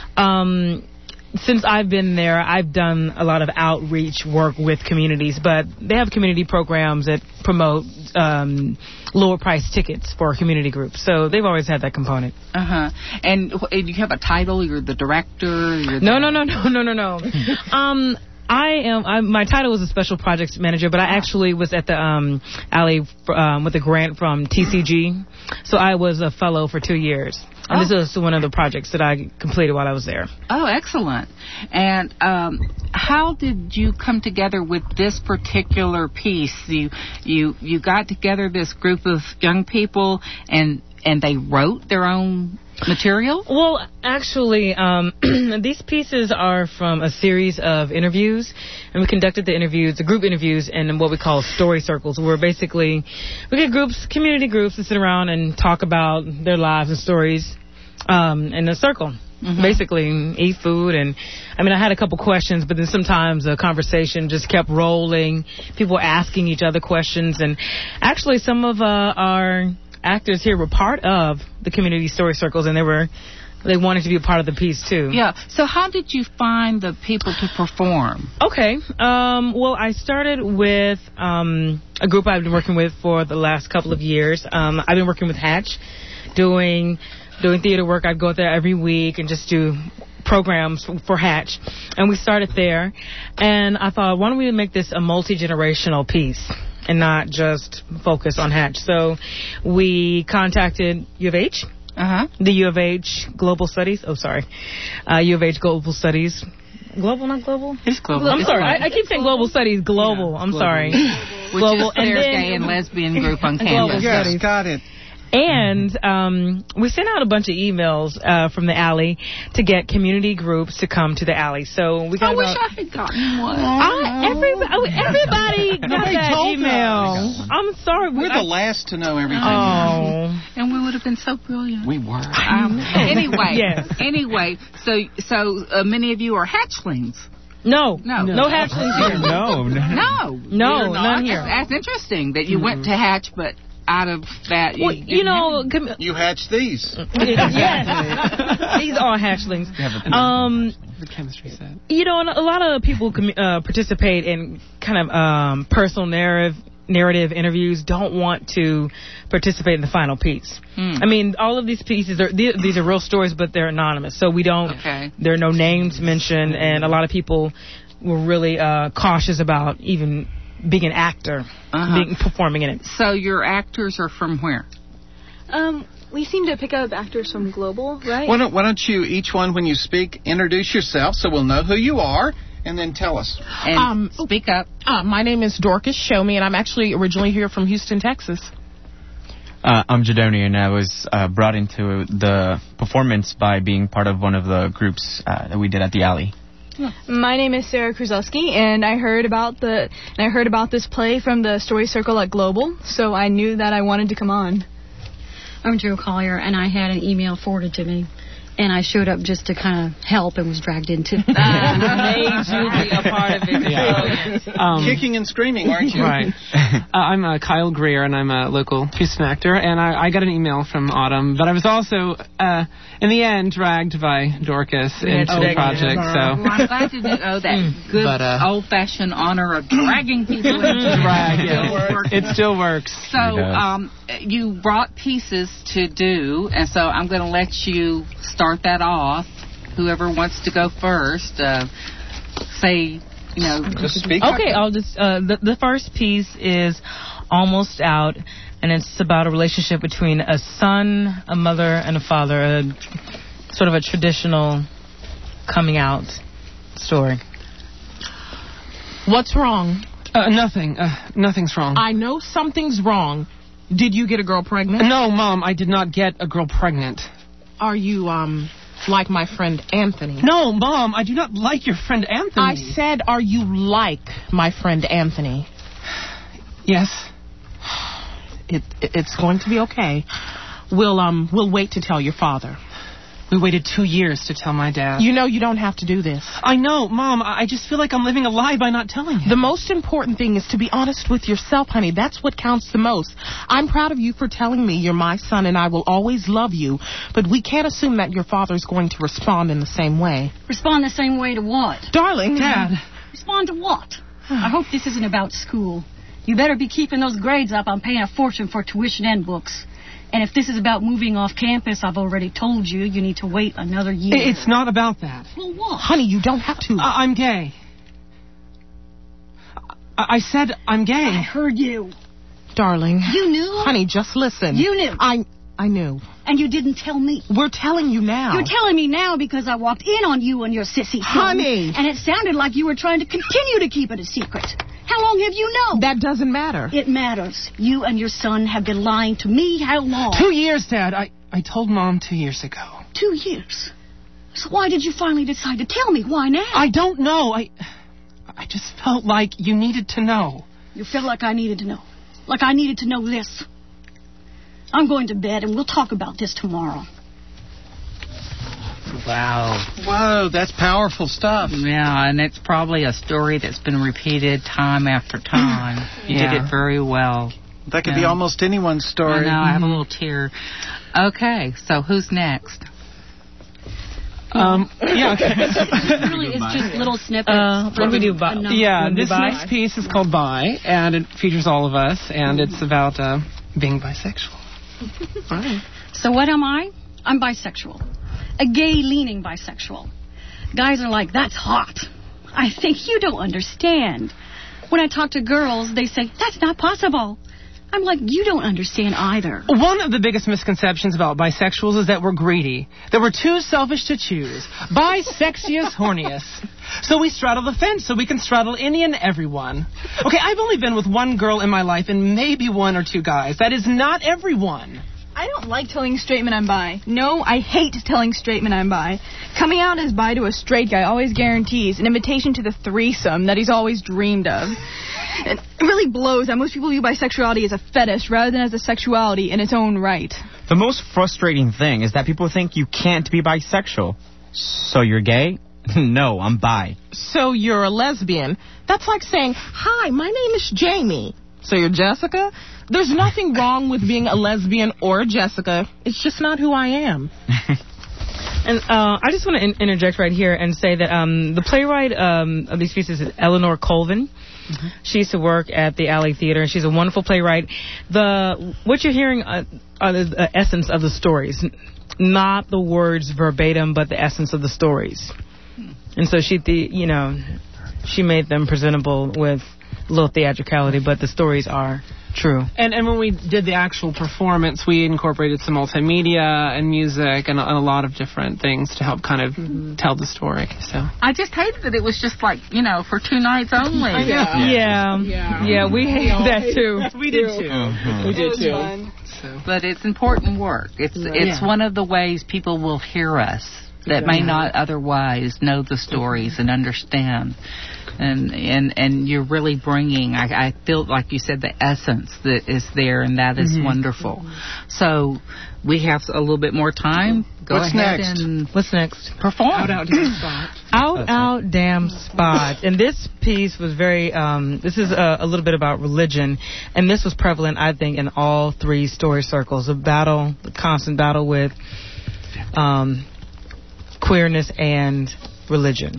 Since I've been there, I've done a lot of outreach work with communities, but they have community programs that promote lower price tickets for community groups. So they've always had that component. And you have a title? You're the director? No. My title was a special projects manager, but I actually was at the Alley with a grant from TCG. So I was a fellow for 2 years. And this was one of the projects that I completed while I was there. Oh, excellent. And how did you come together with this particular piece? You got together this group of young people, and they wrote their own material? Well, actually, these pieces are from a series of interviews, and we conducted the interviews, the group interviews, in what we call story circles, where basically we get groups, community groups, to sit around and talk about their lives and stories in a circle. Basically, eat food, and I had a couple questions, but then sometimes the conversation just kept rolling. People were asking each other questions, and actually some of our actors here were part of the community story circles, and they wanted to be a part of the piece too. Yeah. So how did you find the people to perform? Okay. Well, I started with a group I've been working with for the last couple of years. I've been working with Hatch, doing theater work. I'd go there every week and just do programs for Hatch, and we started there. And I thought, why don't we make this a multi-generational piece and not just focus on Hatch? So we contacted U of H, the U of H Global Studies. U of H Global Studies. Global, not global? It's global. I'm sorry. I keep saying Global Studies. Global. Yeah, I'm sorry. Global. Which is their gay and lesbian group on campus. Yes, got it. And we sent out a bunch of emails from the Alley to get community groups to come to the Alley. So we got I wish I had gotten one. Everybody got that email. I'm sorry. We're the last to know everything. Oh. And we would have been so brilliant. We were. Anyway. Yes. Anyway, so many of you are hatchlings. No hatchlings here. No, none here. That's interesting that you went to Hatch, but out of that, you hatched these. Yes, these are hatchlings. The chemistry set. A lot of people participate in kind of personal narrative interviews. Don't want to participate in the final piece. All of these pieces these are real stories, but they're anonymous, so we don't. Okay. There are no names mentioned, and a lot of people were really cautious about even being an actor, performing in it. So your actors are from where? We seem to pick up actors from Global, right? Why don't you, each one, when you speak, introduce yourself so we'll know who you are, and then tell us. And speak up. My name is Dorcas Show Me, and I'm actually originally here from Houston, Texas. I'm Jadoni, and I was brought into the performance by being part of one of the groups that we did at the Alley. My name is Sarah Kruzowski, and I heard about this play from the Story Circle at Global, so I knew that I wanted to come on. I'm Joe Collier, and I had an email forwarded to me. And I showed up just to kind of help and was dragged into it. Made you be a part of it. Yeah. Kicking and screaming, aren't you? Right. I'm Kyle Greer, and I'm a local Houston actor. And I got an email from Autumn, but I was also, in the end, dragged by Dorcas into the project. So well, I'm glad you didn't owe that good old-fashioned honor of dragging people into drag. It still works. So you brought pieces to do, and so I'm going to let you start that off. Whoever wants to go first, say, just speak. Okay, I'll just. The first piece is Almost Out, and it's about a relationship between a son, a mother, and a father. Sort of a traditional coming out story. What's wrong? Nothing. Nothing's wrong. I know something's wrong. Did you get a girl pregnant? No, Mom, I did not get a girl pregnant. Are you, like my friend Anthony? No, Mom, I do not like your friend Anthony. I said, are you like my friend Anthony? Yes. It's going to be okay. We'll wait to tell your father. We waited 2 years to tell my dad. You know you don't have to do this. I know, Mom. I just feel like I'm living a lie by not telling him. The most important thing is to be honest with yourself, honey. That's what counts the most. I'm proud of you for telling me you're my son and I will always love you, but we can't assume that your father's going to respond in the same way. Respond the same way to what? Darling. Dad. Respond to what? I hope this isn't about school. You better be keeping those grades up. I'm paying a fortune for tuition and books. And if this is about moving off campus, I've already told you need to wait another year. It's not about that. Well, what? Honey, you don't have to. I'm gay. I said I'm gay. I heard you. Darling. You knew? Honey, just listen. You knew. I knew. And you didn't tell me. We're telling you now. You're telling me now because I walked in on you and your sissy son. Honey. And it sounded like you were trying to continue to keep it a secret. How long have you known? That doesn't matter. It matters. You and your son have been lying to me how long? 2 years, Dad. I told Mom 2 years ago. 2 years? So why did you finally decide to tell me? Why now? I don't know. I just felt like you needed to know. You felt like I needed to know. Like I needed to know this. I'm going to bed, and we'll talk about this tomorrow. Wow. Whoa, that's powerful stuff. Yeah, and it's probably a story that's been repeated time after time. You did it very well. That could be almost anyone's story. I know, I have a little tear. Okay, so who's next? Yeah. Really, it's just little snippets. What do we do? Yeah, this next piece is called Bi, and it features all of us, and it's about being bisexual. All right. So what am I? I'm bisexual. A gay-leaning bisexual. Guys are like, that's hot. I think you don't understand. When I talk to girls, they say, that's not possible. I'm like, you don't understand either. One of the biggest misconceptions about bisexuals is that we're greedy, that we're too selfish to choose. Bisexious horniest. So we straddle the fence so we can straddle any and everyone. Okay, I've only been with one girl in my life and maybe 1 or 2 guys. That is not everyone. I don't like telling straight men I'm bi. No, I hate telling straight men I'm bi. Coming out as bi to a straight guy always guarantees an invitation to the threesome that he's always dreamed of. It really blows that most people view bisexuality as a fetish rather than as a sexuality in its own right. The most frustrating thing is that people think you can't be bisexual. So you're gay? No, I'm bi. So you're a lesbian. That's like saying, hi, my name is Jamie. So you're Jessica? There's nothing wrong with being a lesbian or a Jessica. It's just not who I am. And I just want to interject right here and say that the playwright of these pieces is Eleanor Colvin. Mm-hmm. She used to work at the Alley Theater, and she's a wonderful playwright. What you're hearing are the essence of the stories, not the words verbatim, but the essence of the stories. And so she made them presentable with a little theatricality, but the stories are True. And when we did the actual performance, we incorporated some multimedia and music and a lot of different things to help kind of tell the story. So I just hated that it was just like, for 2 nights only. Yeah, we hated that too. We did too. We did too. So. But it's important work. It's one of the ways people will hear us that may not otherwise know the stories and understand. And you're really bringing, I feel like you said, the essence that is there, and that is wonderful. So we have a little bit more time. What's next? Perform. Out, damn spot. Out, damn spot. And this piece was very, this is a little bit about religion, and this was prevalent, I think, in all 3 story circles. The constant battle with queerness and religion.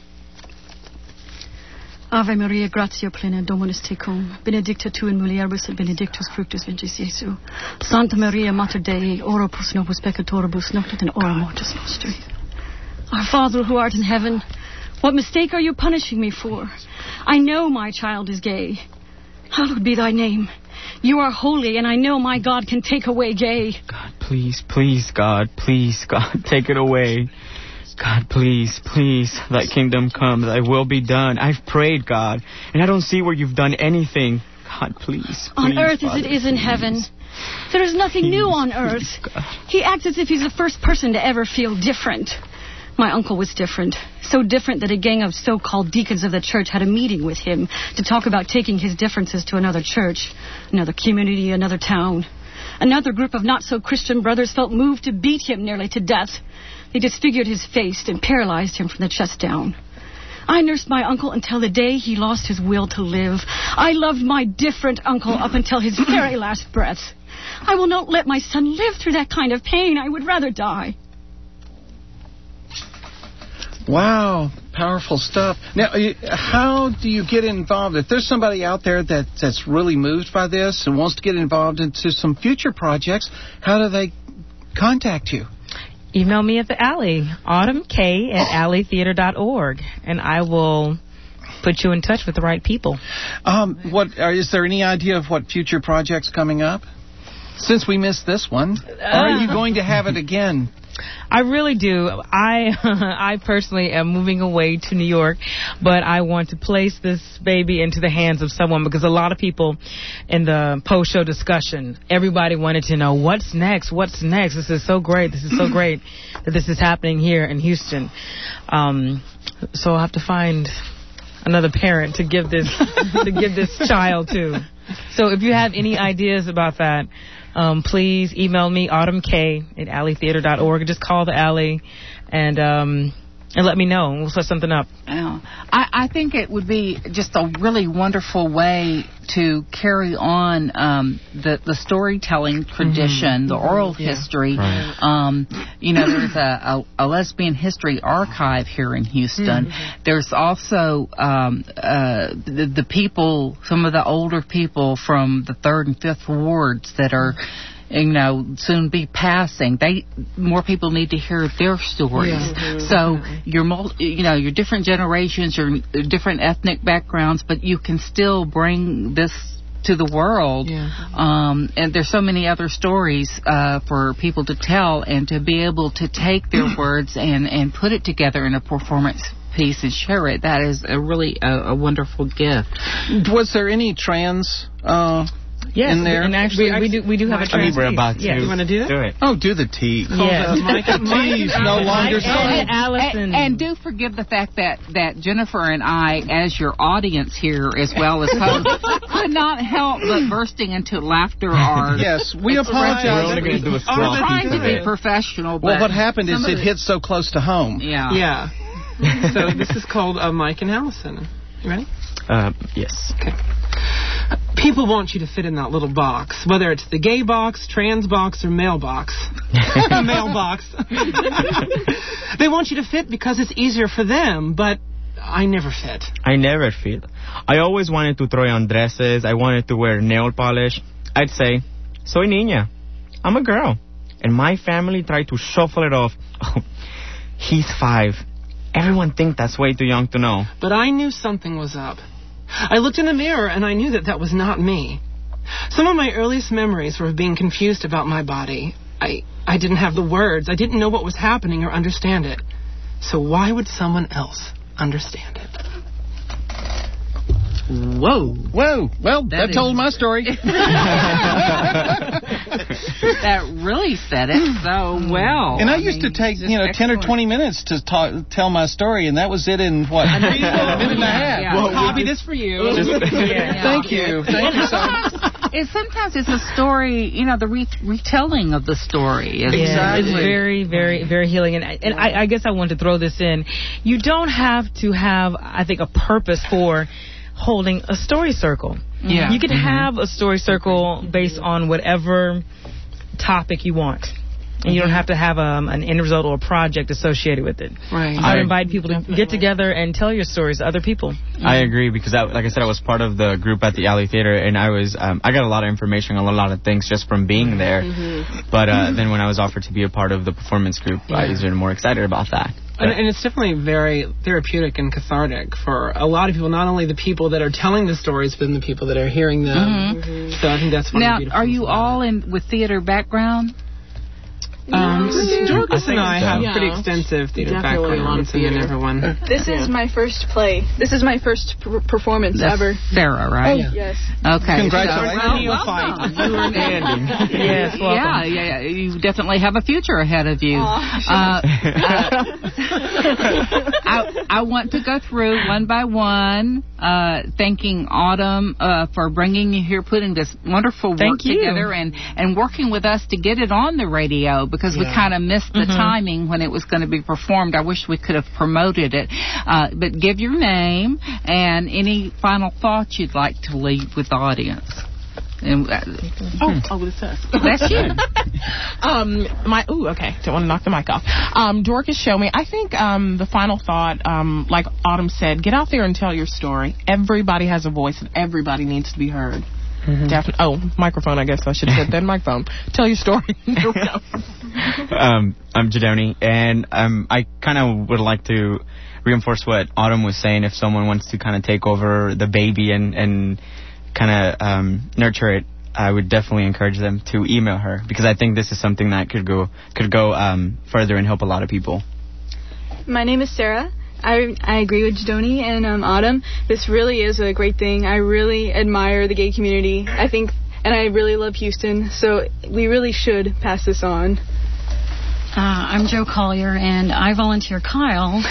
Ave Maria, gratia plena, Dominus tecum, benedicta tu in mulieribus et benedictus fructus ventris Iesu. Santa Maria, Mater Dei, ora pro nobis peccatoribus, nunc et in hora mortis nostri. Our Father who art in heaven, what mistake are you punishing me for? I know my child is gay. Hallowed be thy name. You are holy, and I know my God can take away gay. God, please, God, take it away. God, please, thy kingdom come, thy will be done. I've prayed, God, and I don't see where you've done anything. God, please. On earth Father, as it is in heaven. There is nothing new on earth. He acts as if he's the first person to ever feel different. My uncle was different. So different that a gang of so-called deacons of the church had a meeting with him to talk about taking his differences to another church, another community, another town. Another group of not-so-Christian brothers felt moved to beat him nearly to death. They disfigured his face and paralyzed him from the chest down. I nursed my uncle until the day he lost his will to live. I loved my different uncle up until his very last breath. I will not let my son live through that kind of pain. I would rather die. Wow, powerful stuff. Now, how do you get involved? If there's somebody out there that's really moved by this and wants to get involved into some future projects, how do they contact you? Email me at the Alley, autumnk@alleytheater.org, and I will put you in touch with the right people. Is there any idea of what future projects coming up? Since we missed this one, are you going to have it again? I really do. I personally am moving away to New York, but I want to place this baby into the hands of someone, because a lot of people in the post-show discussion, everybody wanted to know, what's next? This is so great. This is so great that this is happening here in Houston. So I'll have to find another parent to give this child to. So if you have any ideas about that, please email me, autumnk@alleytheater.org. Just call the Alley and let me know, and we'll set something up. I think it would be just a really wonderful way to carry on the storytelling tradition, the oral history. Right. There's a lesbian history archive here in Houston. There's also the people, some of the older people from the 3rd and 5th wards that are soon be passing. More people need to hear their stories. So your different generations, your different ethnic backgrounds, but you can still bring this to the world. And there's so many other stories for people to tell, and to be able to take their words and put it together in a performance piece and share it. That is really a wonderful gift. Was there any trans Yes, in there? And actually, we do have a trans we're about to. You want to do that? Do it. Oh, do the T. Yes. T's no longer and do forgive the fact that Jennifer and I, as your audience here as well as host, could not help but bursting into laughter. Yes, we apologize. We're only going to do a We're trying to be professional. Well, what happened is it hit so close to home. Yeah. So this is called Mike and Allison. You ready? Yes. Okay. People want you to fit in that little box, whether it's the gay box, trans box, or mailbox. Mailbox. They want you to fit because it's easier for them, but I never fit. I never fit. I always wanted to try on dresses. I wanted to wear nail polish. I'd say, soy niña. I'm a girl. And my family tried to shuffle it off. Oh, he's 5. Everyone thinks that's way too young to know. But I knew something was up. I looked in the mirror and I knew that was not me. Some of my earliest memories were of being confused about my body. I didn't have the words. I didn't know what was happening or understand it. So why would someone else understand it? Whoa. Well, that told my story. That really said it so well. And I used to take, 10 or 20 minutes to tell my story, and that was it in, what, a minute and a half. Yeah. Well, copy this for you. Thank you. Thank you so much. Sometimes it's a story, the retelling of the story. Exactly. It's very, very, very healing. And I guess I wanted to throw this in. You don't have to have, I think, a purpose for holding a story circle. Yeah. You can have a story circle based on whatever topic you want. And you don't have to have an end result or a project associated with it. Right. I invite people to get together and tell your stories to other people. I agree, because like I said, I was part of the group at the Alley Theater, and I got a lot of information on a lot of things just from being there. But then when I was offered to be a part of the performance group, I was even more excited about that. And it's definitely very therapeutic and cathartic for a lot of people, not only the people that are telling the stories, but the people that are hearing them. So I think that's one of the beautiful Now, are you all with theater background? Dorcas and I have pretty extensive theater backgrounds, and everyone. This is my first play. This is my first performance ever. Sarah, right? Oh, yes. Okay. Congratulations. Welcome. Yes, welcome. Yeah. You definitely have a future ahead of you. I want to go through one by one, thanking Autumn for bringing you here, putting this wonderful work together, and working with us to get it on the radio, because we kind of missed the timing when it was going to be performed. I wish we could have promoted it. But give your name and any final thoughts you'd like to leave with the audience. And, this is. That's you. Okay. Don't want to knock the mic off. Dorcas showed me. I think the final thought, like Autumn said, get out there and tell your story. Everybody has a voice, and everybody needs to be heard. Definitely. Oh, microphone, I guess I should have said that. Microphone. Tell your story. I'm Jadoni, and I kind of would like to reinforce what Autumn was saying. If someone wants to kind of take over the baby and kind of nurture it, I would definitely encourage them to email her, because I think this is something that could go further and help a lot of people. My name is Sarah. I agree with Jadoni and Autumn. This really is a great thing. I really admire the gay community. I think, and I really love Houston, so we really should pass this on. I'm Joe Collier, and I volunteer Kyle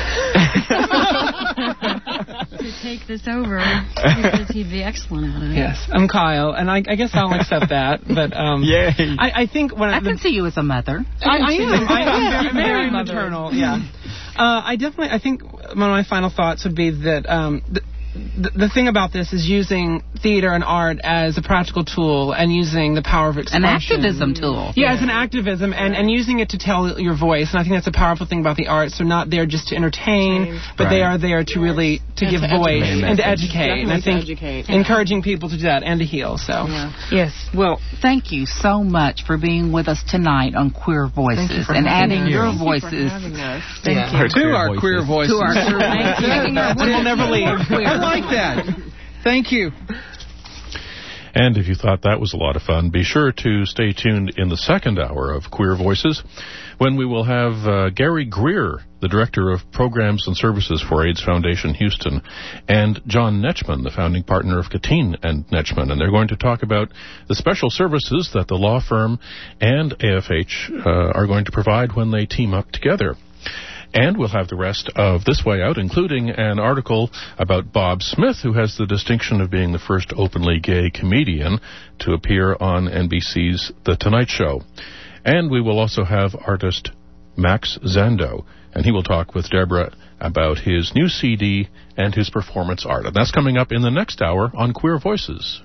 to take this over, because he'd be excellent at it. Yes, I'm Kyle, and I guess I'll accept that. But Yay. I think when I can see you as a mother. I am. I'm very maternal. Yeah. I think one of my final thoughts would be that the thing about this is using theater and art as a practical tool, and using the power of expression. An activism tool. Yeah, as an activism, and using it to tell your voice. And I think that's a powerful thing about the arts. They're not there just to entertain, but they are there to really give voice and to educate. And I think encouraging people to do that and to heal. So yes. Well, thank you so much for being with us tonight on Queer Voices and adding your voices. Thank you. To our queer voices. To our queer voices. We'll never leave. I like that. Thank you. And if you thought that was a lot of fun, be sure to stay tuned in the second hour of Queer Voices, when we will have Gary Greer, the Director of Programs and Services for AIDS Foundation Houston, and John Netchman, the founding partner of Katine and Netchman. And they're going to talk about the special services that the law firm and AFH are going to provide when they team up together. And we'll have the rest of This Way Out, including an article about Bob Smith, who has the distinction of being the first openly gay comedian to appear on NBC's The Tonight Show. And we will also have artist Max Zando, and he will talk with Deborah about his new CD and his performance art. And that's coming up in the next hour on Queer Voices.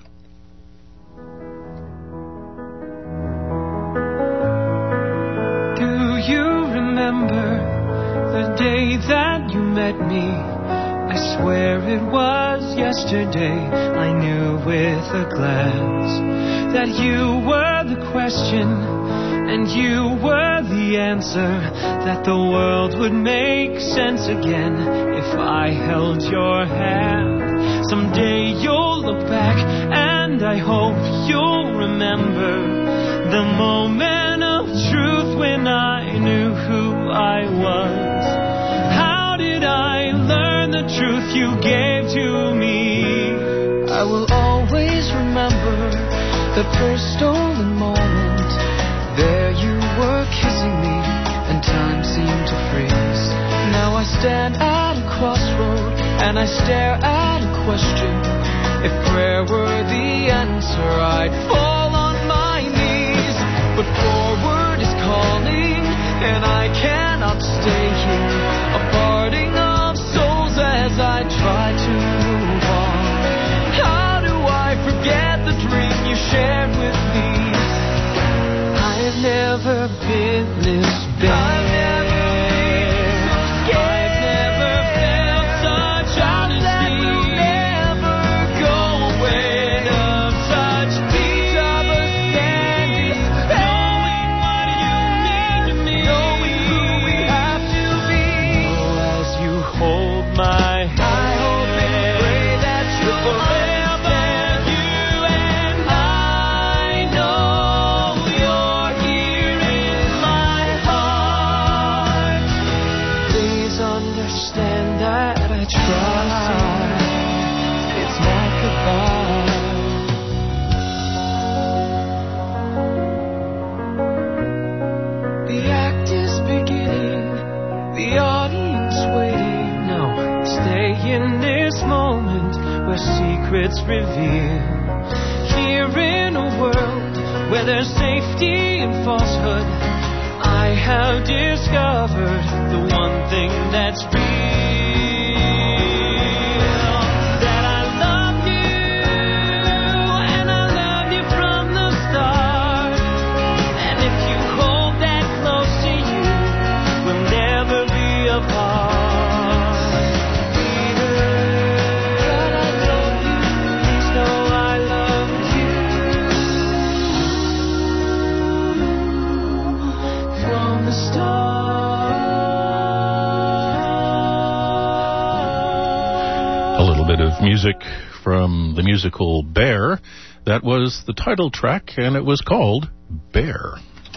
Do you remember the day that you met me? I swear it was yesterday. I knew with a glance that you were the question and you were the answer, that the world would make sense again if I held your hand. Someday you'll look back and I I hope you'll remember the moment of truth when I knew who I was. How did I learn the truth you gave to me? I will always remember the first stolen moment. There you were kissing me, and time seemed to freeze. Now I stand at a crossroad, and I stare at a question. If prayer were the answer, I'd fall on my knees. But forward is calling, and I cannot stay here. A parting of souls as I try to move on. How do I forget the dream you shared with me? I've never been this bad. I've never been so scared. I've never felt such honesty. I'll never go away of such deep understanding. Knowing what you mean to me. Knowing who we have to be. Oh, as you hold my hand, I hope and pray that you'll forever. Secrets revealed. Here in a world where there's safety and falsehood, I have discovered the one thing that's real. That I love you, and I love you from the start. And if you hold that close to you, we'll never be apart. Bit of music from the musical Bear. That was the title track, and it was called Bear.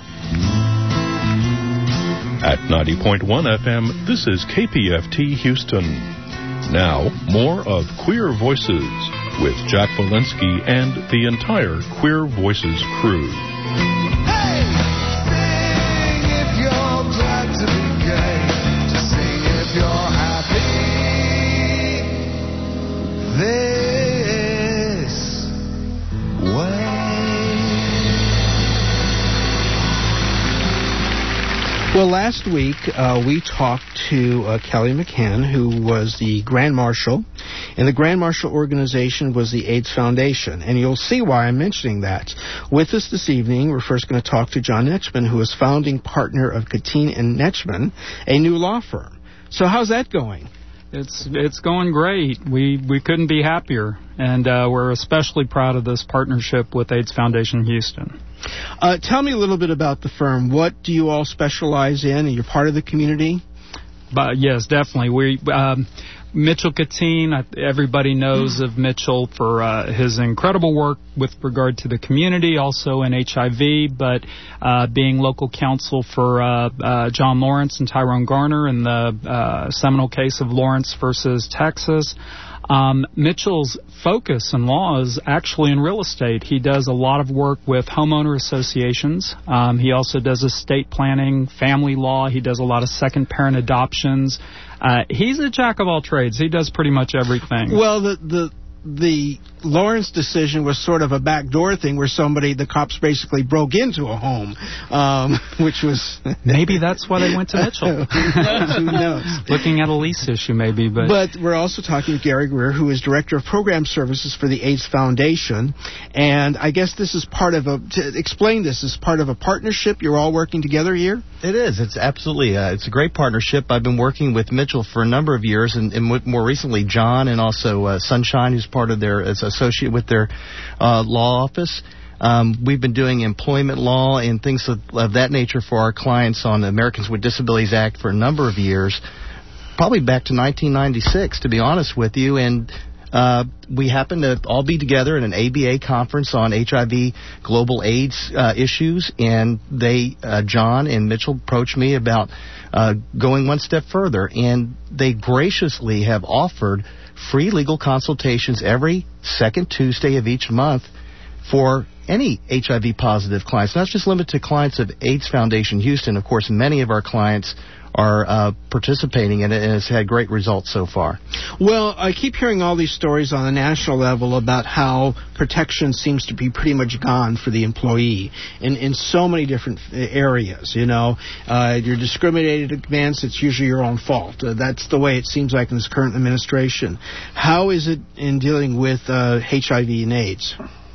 At 90.1 FM, this is KPFT Houston. Now, more of Queer Voices with Jack Walensky and the entire Queer Voices crew. Hey! Sing if you're glad to be gay. Just sing if you're happy. This way. Well, last week we talked to Kelly McCann, who was the Grand Marshal, and the Grand Marshal organization was the AIDS Foundation, and you'll see why I'm mentioning that. With us this evening, we're first going to talk to John Netschman, who is founding partner of Katine and Netschman, a new law firm. So how's that going? It's going great. We couldn't be happier, and we're especially proud of this partnership with AIDS Foundation Houston. Tell me a little bit about the firm. What do you all specialize in? Are you part of the community? Yes, definitely. Mitchell Katine, everybody knows of Mitchell for his incredible work with regard to the community, also in HIV, but being local counsel for John Lawrence and Tyrone Garner in the seminal case of Lawrence versus Texas. Mitchell's focus in law is actually in real estate. He does a lot of work with homeowner associations. He also does estate planning, family law. He does a lot of second parent adoptions. He's a jack of all trades. He does pretty much everything. Well, the Lawrence decision was sort of a backdoor thing where the cops basically broke into a home, which was... Maybe that's why they went to Mitchell. Who knows? Looking at a lease issue, maybe. But we're also talking with Gary Greer, who is Director of Program Services for the AIDS Foundation. And I guess this is part of to explain this, is part of a partnership. You're all working together here? It is. It's absolutely, it's a great partnership. I've been working with Mitchell for a number of years, and more recently John, and also Sunshine, who's part of their, as associate with their law office. We've been doing employment law and things of that nature for our clients on the Americans with Disabilities Act for a number of years, probably back to 1996, to be honest with you. And we happen to all be together in an ABA conference on HIV global AIDS issues, and John and Mitchell approached me about going one step further, and they graciously have offered free legal consultations every second Tuesday of each month for any HIV-positive clients, not just limited to clients of AIDS Foundation Houston. Of course, many of our clients are participating in it, and it's had great results so far. Well, I keep hearing all these stories on a national level about how protection seems to be pretty much gone for the employee in so many different areas. You're discriminated against, it's usually your own fault. That's the way it seems like in this current administration. How is it in dealing with HIV and AIDS?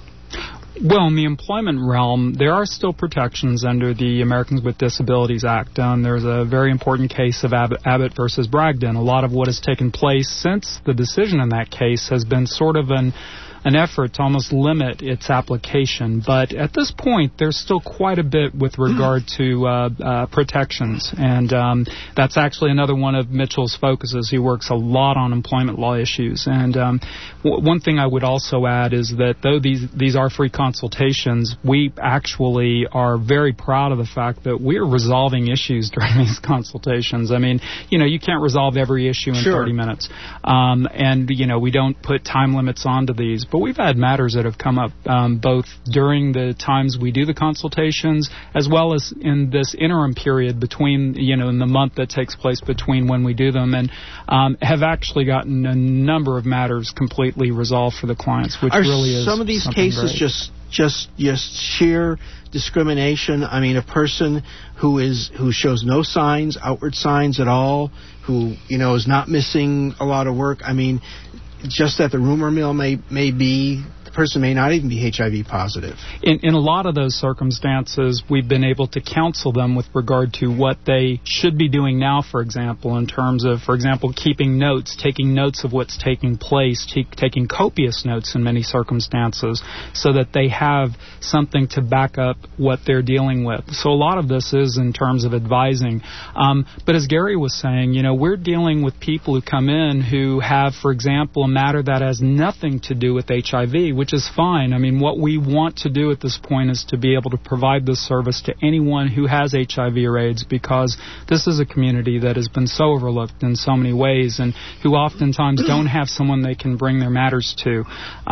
Well, in the employment realm, there are still protections under the Americans with Disabilities Act. There's a very important case of Abbott versus Bragdon. A lot of what has taken place since the decision in that case has been sort of an effort to almost limit its application. But at this point, there's still quite a bit with regard to protections. And that's actually another one of Mitchell's focuses. He works a lot on employment law issues. And one thing I would also add is that though these are free consultations, we actually are very proud of the fact that we're resolving issues during these consultations. I mean, you can't resolve every issue in 30 minutes. And, we don't put time limits onto these. But we've had matters that have come up both during the times we do the consultations as well as in this interim period between, in the month that takes place between when we do them, and have actually gotten a number of matters completely resolved for the clients, which really is some of these cases great. just sheer discrimination? I mean, a person who shows no signs, outward signs at all, who is not missing a lot of work. I mean, just that the rumor mill may be, the person may not even be HIV positive. In a lot of those circumstances, we've been able to counsel them with regard to what they should be doing now, for example, in terms of, for example, keeping notes, taking notes of what's taking place, taking copious notes in many circumstances, so that they have something to back up what they're dealing with. So a lot of this is in terms of advising. But as Gary was saying, we're dealing with people who come in who have, for example, a matter that has nothing to do with HIV, which is fine. I mean, what we want to do at this point is to be able to provide this service to anyone who has HIV or AIDS, because this is a community that has been so overlooked in so many ways, and who oftentimes don't have someone they can bring their matters to.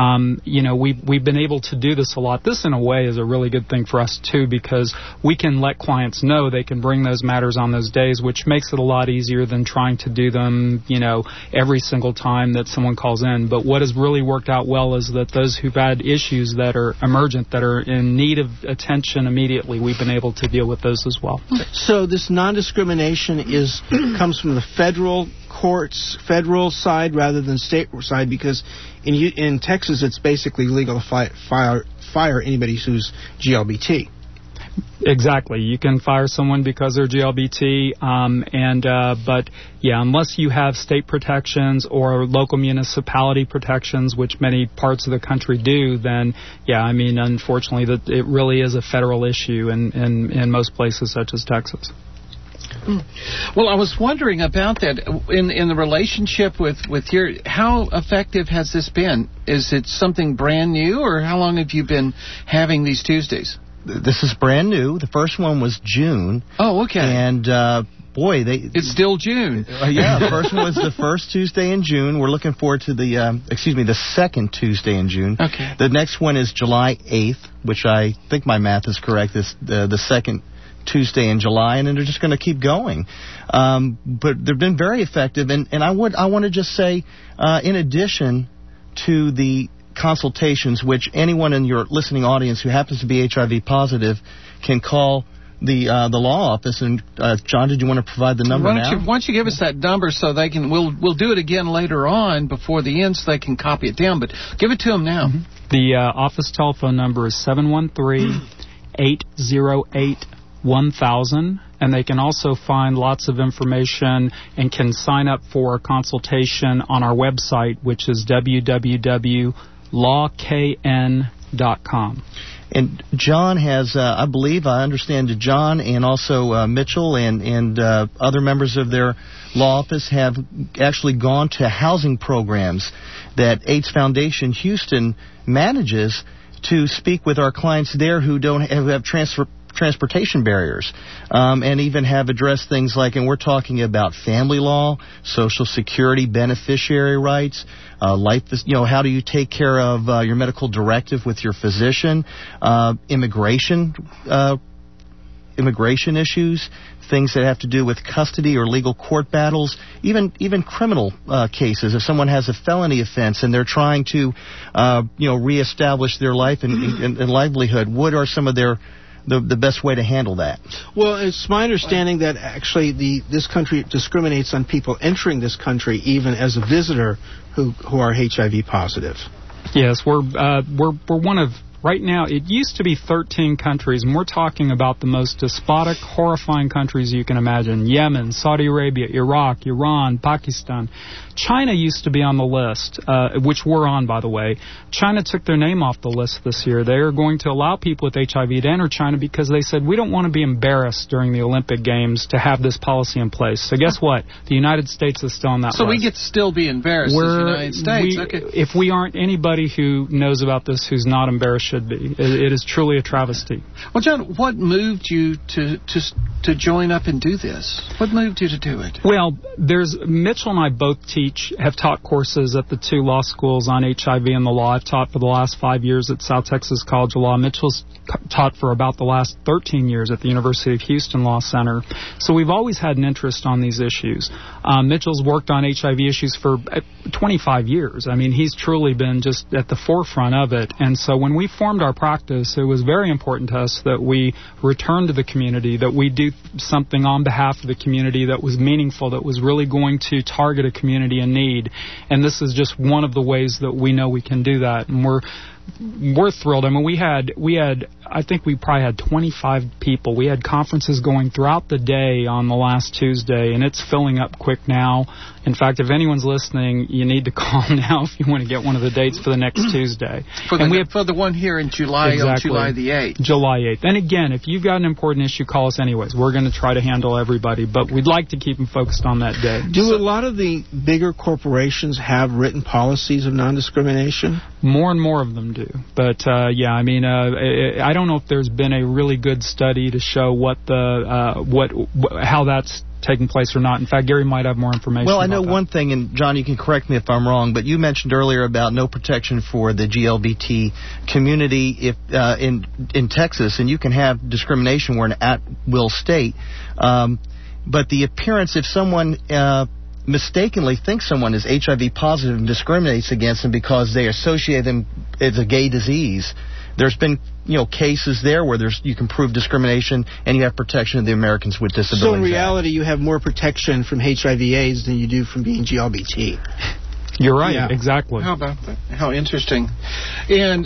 We've been able to do this a lot. This, in a way, is a really good thing for us, too, because we can let clients know they can bring those matters on those days, which makes it a lot easier than trying to do them, every single time that someone calls in. But what has really worked out well is that those who've had issues that are emergent, that are in need of attention immediately, we've been able to deal with those as well. So this non-discrimination comes from the federal courts, federal side rather than state side, because in Texas it's basically legal to fire anybody who's GLBT. Exactly. You can fire someone because they're GLBT, but unless you have state protections or local municipality protections, which many parts of the country do, then unfortunately, that it really is a federal issue in most places such as Texas. Well, I was wondering about that in the relationship with how effective has this been? Is it something brand new, or how long have you been having these Tuesdays? This is brand new. The first one was June. Oh, okay. And it's still June. The first one was the first Tuesday in June. We're looking forward to the second Tuesday in June. Okay. The next one is July 8th, which I think my math is correct. Is the second Tuesday in July, and then they're just going to keep going. But they've been very effective, and I want to just say, in addition to the consultations, which anyone in your listening audience who happens to be HIV positive can call the law office. And John, did you want to provide the number now? Why don't you give us that number so they can? We'll do it again later on before the end, so they can copy it down. But give it to them now. Mm-hmm. The office telephone number is 713-808-1000, and they can also find lots of information and can sign up for a consultation on our website, which is www.lawkn AFH.com. And John has, I understand that John and also Mitchell and other members of their law office have actually gone to housing programs that AIDS Foundation Houston manages to speak with our clients there who have transportation barriers, and even have addressed things like, and we're talking about family law, Social Security beneficiary rights, life, how do you take care of your medical directive with your physician, immigration issues, things that have to do with custody or legal court battles, even criminal cases. If someone has a felony offense and they're trying to reestablish their life and livelihood, what are some of the best way to handle that? Well, it's my understanding that actually this country discriminates on people entering this country, even as a visitor, who are HIV positive. Yes, we're one of. Right now, it used to be 13 countries, and we're talking about the most despotic, horrifying countries you can imagine. Yemen, Saudi Arabia, Iraq, Iran, Pakistan. China used to be on the list, which we're on, by the way. China took their name off the list this year. They are going to allow people with HIV to enter China because they said, we don't want to be embarrassed during the Olympic Games to have this policy in place. So guess what? The United States is still on that list. So we get to still be embarrassed as the United States. If we aren't, anybody who knows about this who's not embarrassed should be. It is truly a travesty. Well, John, what moved you to join up and do this? What moved you to do it? Well, Mitchell and I both have taught courses at the two law schools on HIV and the law. I've taught for the last 5 years at South Texas College of Law. Mitchell's taught for about the last 13 years at the University of Houston Law Center. So we've always had an interest on these issues. Mitchell's worked on HIV issues for 25 years. I mean, he's truly been just at the forefront of it. And so when we formed our practice, it was very important to us that we return to the community, that we do something on behalf of the community that was meaningful, that was really going to target a community in need. And this is just one of the ways that we know we can do that. And we're thrilled. I mean, we had I think we probably had 25 people. We had conferences going throughout the day on the last Tuesday, and it's filling up quick now. In fact, if anyone's listening, you need to call now if you want to get one of the dates for the next Tuesday. For the one here in July, exactly, on July the 8th. July 8th. And again, if you've got an important issue, call us anyways. We're going to try to handle everybody, but we'd like to keep them focused on that day. Do a lot of the bigger corporations have written policies of non-discrimination? More and more of them do. But, yeah, I mean, I don't know if there's been a really good study to show how that's taking place or not. In fact, Gary might have more information. Well, I know one thing, and John, you can correct me if I'm wrong, but you mentioned earlier about no protection for the GLBT community in Texas, and you can have discrimination. We're an at-will state. But the appearance, if someone mistakenly thinks someone is HIV positive and discriminates against them because they associate them as a gay disease, there's been cases there where you can prove discrimination and you have protection of the Americans with Disabilities So in reality, you have more protection from HIV/AIDS than you do from being GLBT. You're right, yeah. Exactly. How about that? How interesting. And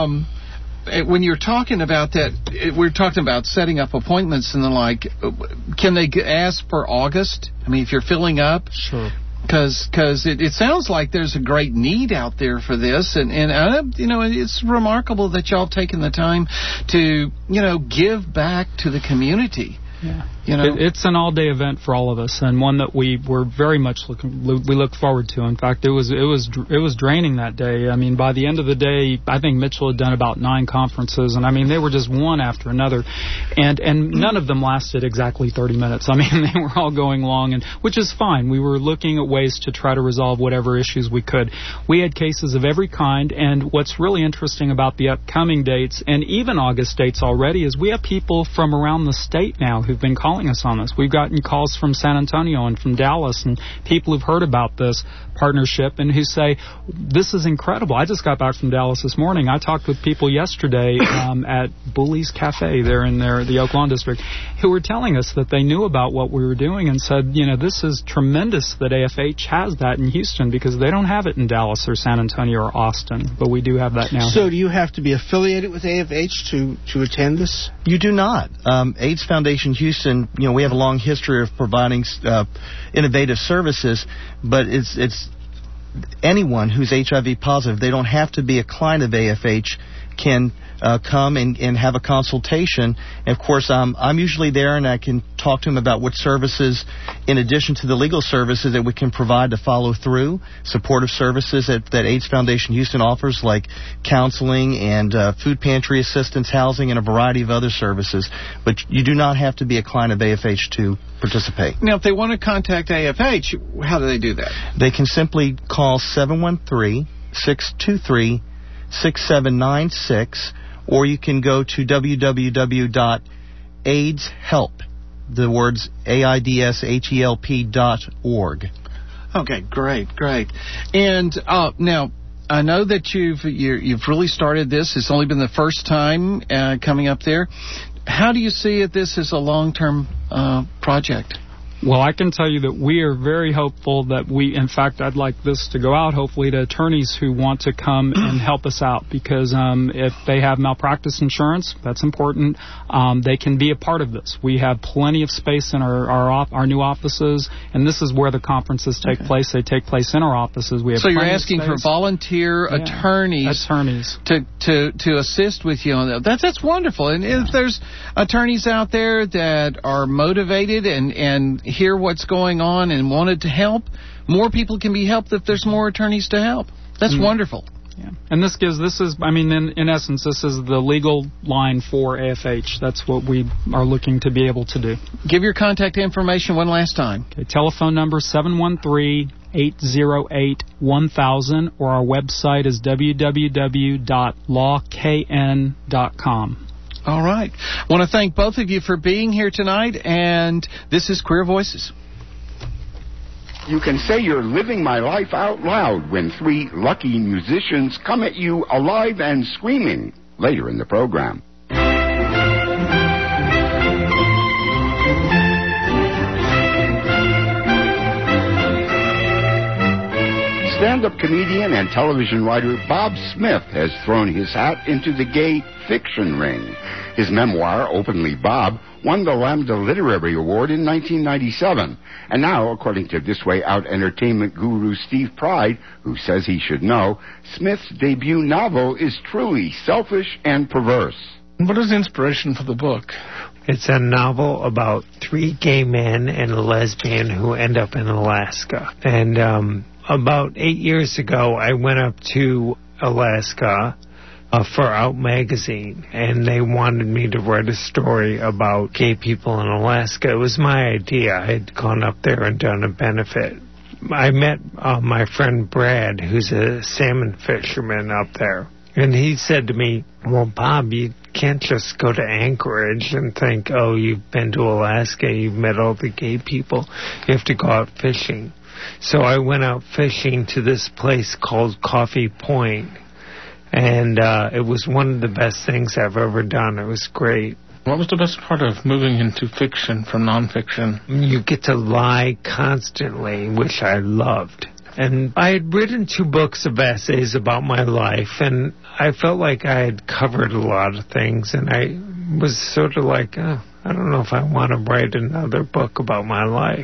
when you're talking about that, we're talking about setting up appointments and the like. Can they ask for August? I mean, if you're filling up? Sure. Because it sounds like there's a great need out there for this, and it's remarkable that y'all have taken the time to give back to the community. Yeah. It's an all-day event for all of us, and one that we were very much we look forward to. In fact, it was draining that day. I mean, by the end of the day, I think Mitchell had done about 9 conferences, and I mean they were just one after another, and none of them lasted exactly 30 minutes. I mean, they were all going long, and which is fine. We were looking at ways to try to resolve whatever issues we could. We had cases of every kind, and what's really interesting about the upcoming dates and even August dates already is we have people from around the state now who've been calling us on this. We've gotten calls from San Antonio and from Dallas and people who've heard about this partnership and who say, this is incredible. I just got back from Dallas this morning. I talked with people yesterday at Bully's Cafe there in the Oak Lawn District who were telling us that they knew about what we were doing and said, this is tremendous that AFH has that in Houston because they don't have it in Dallas or San Antonio or Austin, but we do have that now. So do you have to be affiliated with AFH to attend this? You do not. AIDS Foundation Houston, we have a long history of providing innovative services, but it's anyone who's HIV positive. They don't have to be a client of AFH can come and have a consultation. And of course, I'm usually there, and I can talk to them about what services, in addition to the legal services, that we can provide to follow through, supportive services that AIDS Foundation Houston offers, like counseling and food pantry assistance, housing, and a variety of other services. But you do not have to be a client of AFH to participate. Now, if they want to contact AFH, how do they do that? They can simply call 713-623-6796, or you can go to www.aidshelp, the words AIDSHELP.org. Okay, great. And now, I know that you've really started this. It's only been the first time coming up there. How do you see this as a long-term project? Well, I can tell you that we are very hopeful that in fact, I'd like this to go out, hopefully, to attorneys who want to come and help us out, because if they have malpractice insurance, that's important, they can be a part of this. We have plenty of space in our new offices, and this is where the conferences take place. They take place in our offices. We have so you're asking for volunteer attorneys to assist with you on that. That's wonderful. And if there's attorneys out there that are motivated and hear what's going on and wanted to help, more people can be helped if there's more attorneys to help. That's wonderful. Yeah. And in essence, this is the legal line for AFH. That's what we are looking to be able to do. Give your contact information one last time. Okay, telephone number 713-808-1000, or our website is www.lawkn.com. All right. I want to thank both of you for being here tonight, and this is Queer Voices. You can say you're living my life out loud when three lucky musicians come at you alive and screaming later in the program. Stand-up comedian and television writer Bob Smith has thrown his hat into the gay fiction ring. His memoir, Openly Bob, won the Lambda Literary Award in 1997. And now, according to This Way Out entertainment guru Steve Pride, who says he should know, Smith's debut novel is truly selfish and perverse. What is the inspiration for the book? It's a novel about three gay men and a lesbian who end up in Alaska. And about 8 years ago, I went up to Alaska for Out Magazine, and they wanted me to write a story about gay people in Alaska. It was my idea. I had gone up there and done a benefit. I met my friend Brad, who's a salmon fisherman up there, and he said to me, well, Bob, you can't just go to Anchorage and think, oh, you've been to Alaska, you've met all the gay people. You have to go out fishing. So I went out fishing to this place called Coffee Point, and it was one of the best things I've ever done. It was great. What was the best part of moving into fiction from nonfiction? You get to lie constantly, which I loved. And I had written 2 books of essays about my life, and I felt like I had covered a lot of things, and I was sort of like, I don't know if I want to write another book about my life.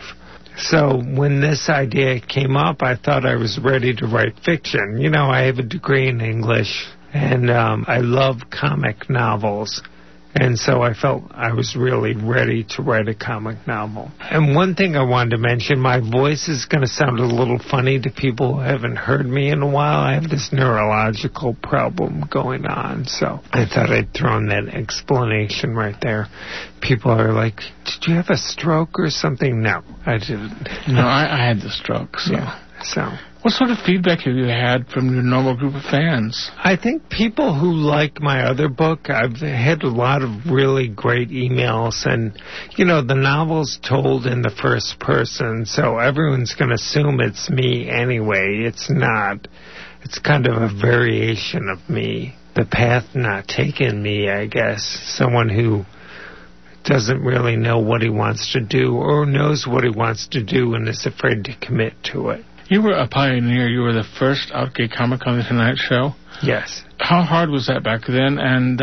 So when this idea came up, I thought I was ready to write fiction. You know, I have a degree in English, and I love comic novels. And so I felt I was really ready to write a comic novel. And one thing I wanted to mention, my voice is going to sound a little funny to people who haven't heard me in a while. I have this neurological problem going on, so I thought I'd throw in that explanation right there. People are like, did you have a stroke or something? No, I didn't. No, I had the stroke, so. Yeah, so. What sort of feedback have you had from your normal group of fans? I think people who like my other book, I've had a lot of really great emails, and, you know, the novel's told in the first person, so everyone's going to assume it's me anyway. It's not. It's kind of a variation of me. The path not taken me, I guess. Someone who doesn't really know what he wants to do, or knows what he wants to do and is afraid to commit to it. You were a pioneer. You were the first out gay comic on the Tonight Show. Yes. How hard was that back then, and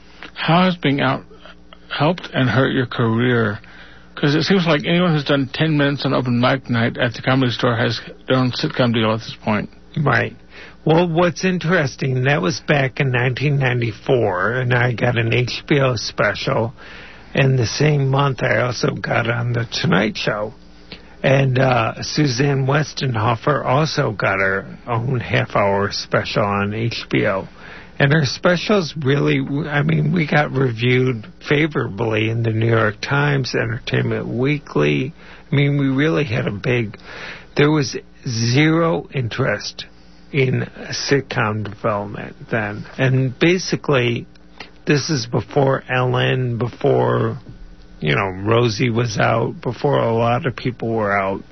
how has being out helped and hurt your career? Because it seems like anyone who's done 10 minutes on open mic night at the Comedy Store has their own sitcom deal at this point. Right. Well, what's interesting, that was back in 1994, and I got an HBO special. And the same month, I also got on The Tonight Show. And Suzanne Westenhofer also got her own half-hour special on HBO. And her specials really, I mean, we got reviewed favorably in the New York Times, Entertainment Weekly. I mean, we really had there was zero interest in sitcom development then. And basically, this is before Ellen, before, Rosie was out, before a lot of people were out.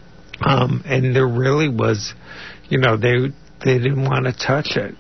And there really was, they didn't want to touch it.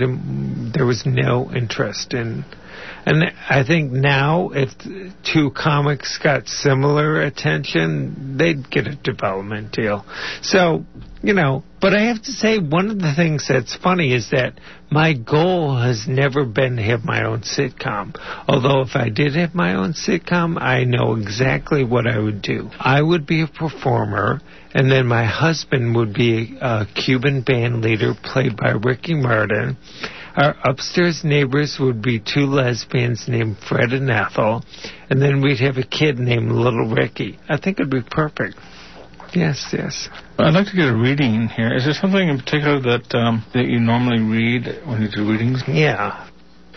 There was no interest in. And I think now, if two comics got similar attention, they'd get a development deal. So, but I have to say, one of the things that's funny is that my goal has never been to have my own sitcom. Although if I did have my own sitcom, I know exactly what I would do. I would be a performer, and then my husband would be a Cuban band leader played by Ricky Martin. Our upstairs neighbors would be two lesbians named Fred and Ethel, and then we'd have a kid named Little Ricky. I think it'd be perfect. Yes. I'd like to get a reading in here. Is there something in particular that you normally read when you do readings? Yeah.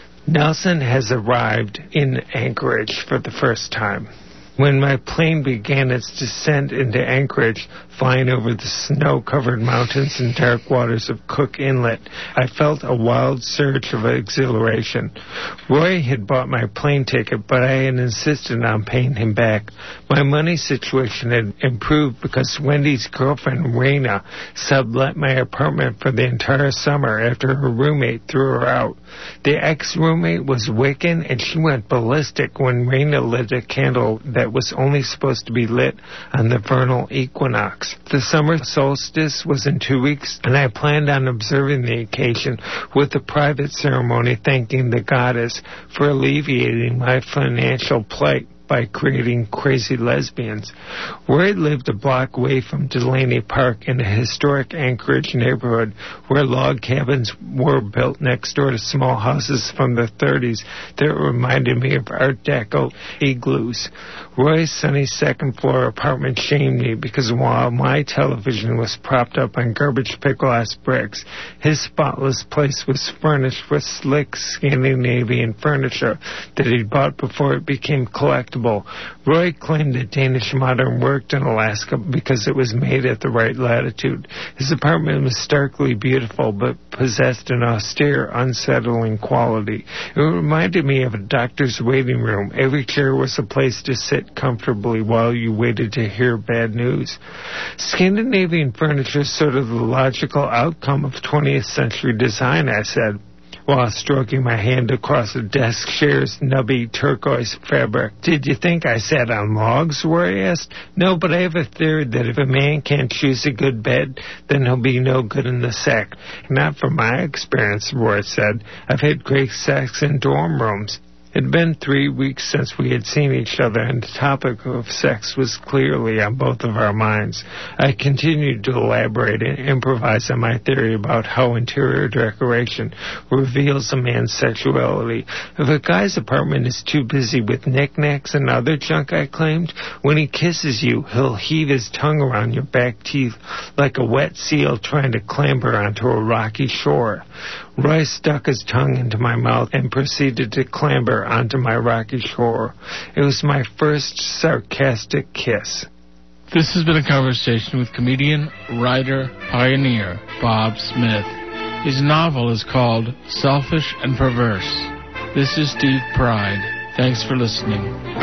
Nelson has arrived in Anchorage for the first time. When my plane began its descent into Anchorage, flying over the snow-covered mountains and dark waters of Cook Inlet, I felt a wild surge of exhilaration. Roy had bought my plane ticket, but I had insisted on paying him back. My money situation had improved because Wendy's girlfriend, Raina, sublet my apartment for the entire summer after her roommate threw her out. The ex-roommate was Wiccan, and she went ballistic when Raina lit a candle that was only supposed to be lit on the vernal equinox. The summer solstice was in 2 weeks, and I planned on observing the occasion with a private ceremony thanking the goddess for alleviating my financial plight by creating crazy lesbians. Roy lived a block away from Delaney Park in a historic Anchorage neighborhood where log cabins were built next door to small houses from the 30s that reminded me of Art Deco igloos. Roy's sunny second-floor apartment shamed me because while my television was propped up on garbage pickle-ass bricks, his spotless place was furnished with slick Scandinavian furniture that he'd bought before it became collectible. Roy claimed that Danish Modern worked in Alaska because it was made at the right latitude. His apartment was starkly beautiful, but possessed an austere, unsettling quality. It reminded me of a doctor's waiting room. Every chair was a place to sit comfortably while you waited to hear bad news. Scandinavian furniture is sort of the logical outcome of 20th century design, I said, while stroking my hand across the desk chair's nubby turquoise fabric. Did you think I sat on logs, Roy asked? No, but I have a theory that if a man can't choose a good bed, then he'll be no good in the sex. Not from my experience, Roy said. I've had great sex in dorm rooms. It had been 3 weeks since we had seen each other, and the topic of sex was clearly on both of our minds. I continued to elaborate and improvise on my theory about how interior decoration reveals a man's sexuality. If a guy's apartment is too busy with knickknacks and other junk, I claimed, when he kisses you, he'll heave his tongue around your back teeth like a wet seal trying to clamber onto a rocky shore. Roy stuck his tongue into my mouth and proceeded to clamber onto my rocky shore. It was my first sarcastic kiss. This has been a conversation with comedian, writer, pioneer Bob Smith. His novel is called Selfish and Perverse. This is Steve Pride. Thanks for listening.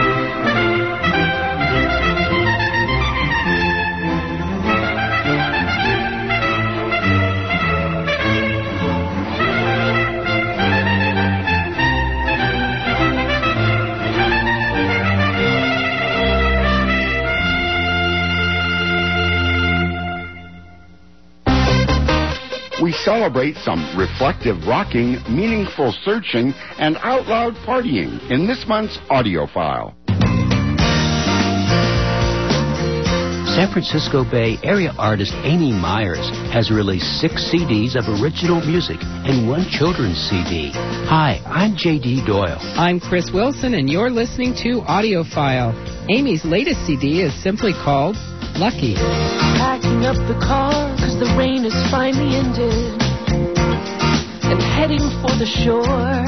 We celebrate some reflective rocking, meaningful searching, and out loud partying in this month's audio file. San Francisco Bay area artist Amy Myers has released 6 CDs of original music and 1 children's CD. Hi, I'm J.D. Doyle. I'm Chris Wilson, and you're listening to Audiophile. Amy's latest CD is simply called Lucky. Packing up the car because the rain has finally ended, and heading for the shore.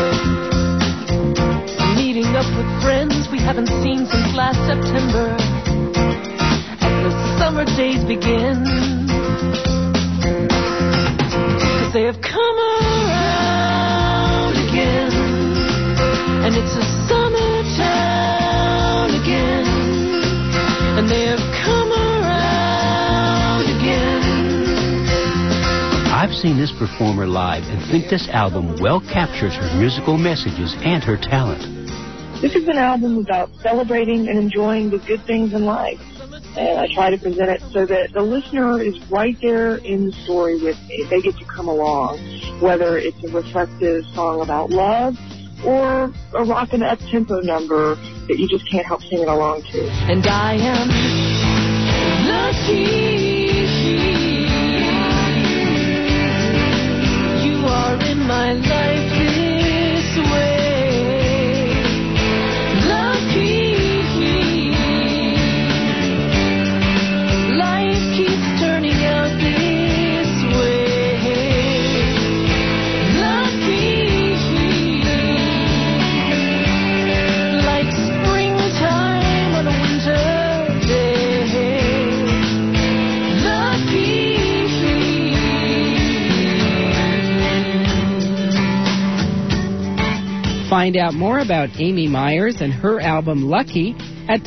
Meeting up with friends we haven't seen since last September. The summer days begin, 'cause they have come around again, and it's a summer town again, and they have come around again. I've seen this performer live and think this album well captures her musical messages and her talent. This is an album about celebrating and enjoying the good things in life. And I try to present it so that the listener is right there in the story with me. They get to come along, whether it's a reflective song about love or a rockin' up-tempo number that you just can't help singing along to. And I am lucky you are in my life this way. Find out more about Amy Myers and her album Lucky at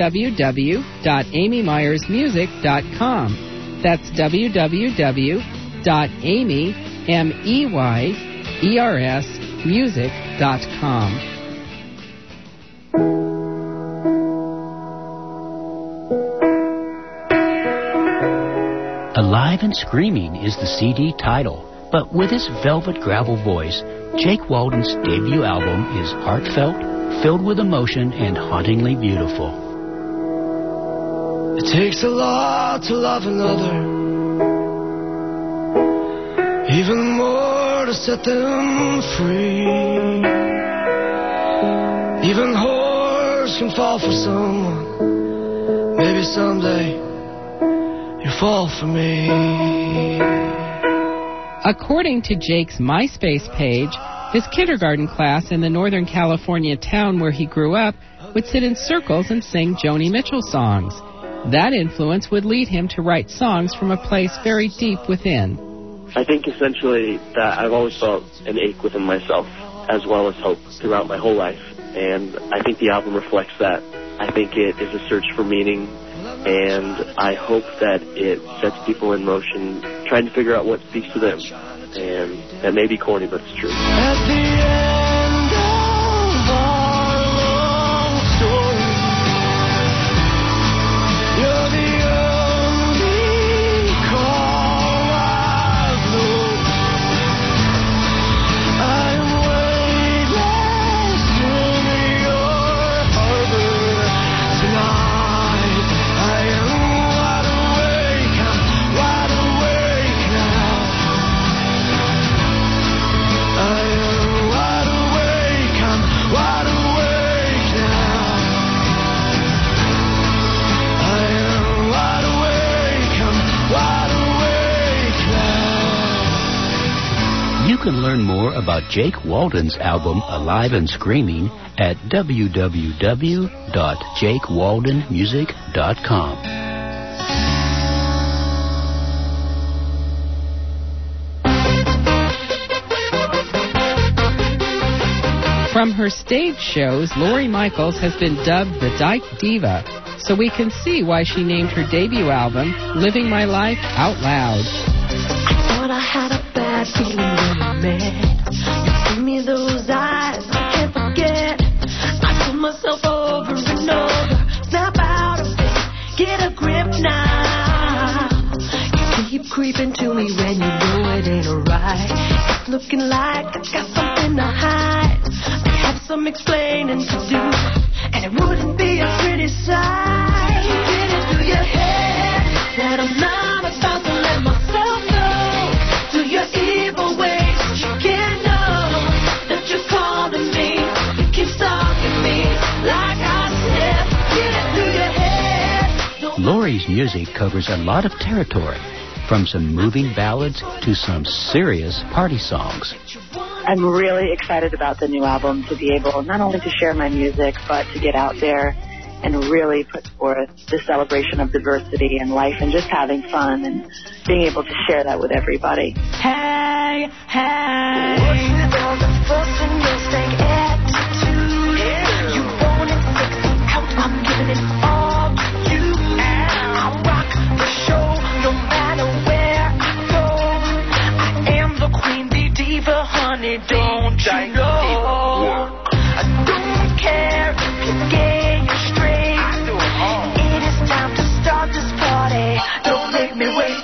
www.amymyersmusic.com. That's www.amymyersmusic.com. Alive and Screaming is the CD title, but with his velvet gravel voice, Jake Walden's debut album is heartfelt, filled with emotion, and hauntingly beautiful. It takes a lot to love another, even more to set them free. Even whores can fall for someone. Maybe someday you fall for me. According to Jake's MySpace page, his kindergarten class in the Northern California town where he grew up would sit in circles and sing Joni Mitchell songs. That influence would lead him to write songs from a place very deep within. I think essentially that I've always felt an ache within myself as well as hope throughout my whole life. And I think the album reflects that. I think it is a search for meaning, and I hope that it sets people in motion trying to figure out what speaks to them. And that may be corny, but it's true. At the end of our long story, you're the only call I've known. I'm weightless in your harbor tonight. I am wide awake, I'm wide awake now. I am wide awake, I'm wide awake now. I am wide awake, I'm wide awake now. You can learn more about Jake Walden's album Alive and Screaming at www.jakewaldenmusic.com. From her stage shows, Lori Michaels has been dubbed the Dyke Diva, so we can see why she named her debut album Living My Life Out Loud. I thought I had a bad feeling when we met. You gave me those eyes I can't forget. I told myself over and over, snap out of it, get a grip now. You keep creeping to me when you know it ain't alright. It's looking like I got something to hide. I have some explaining to do, and it wouldn't be a pretty sight. Get it through your head. Lori's music covers a lot of territory, from some moving ballads to some serious party songs. I'm really excited about the new album, to be able not only to share my music, but to get out there and really put forth the celebration of diversity in life and just having fun and being able to share that with everybody. Hey, hey. What's with all the fuss and your stank attitude? Yeah. You want it sexy out, I'm giving it all to you. I rock the show no matter where I go. I am the queen bee diva, honey, don't you know? I don't care if you're gay or straight. It is time to start this party. Don't make me wait.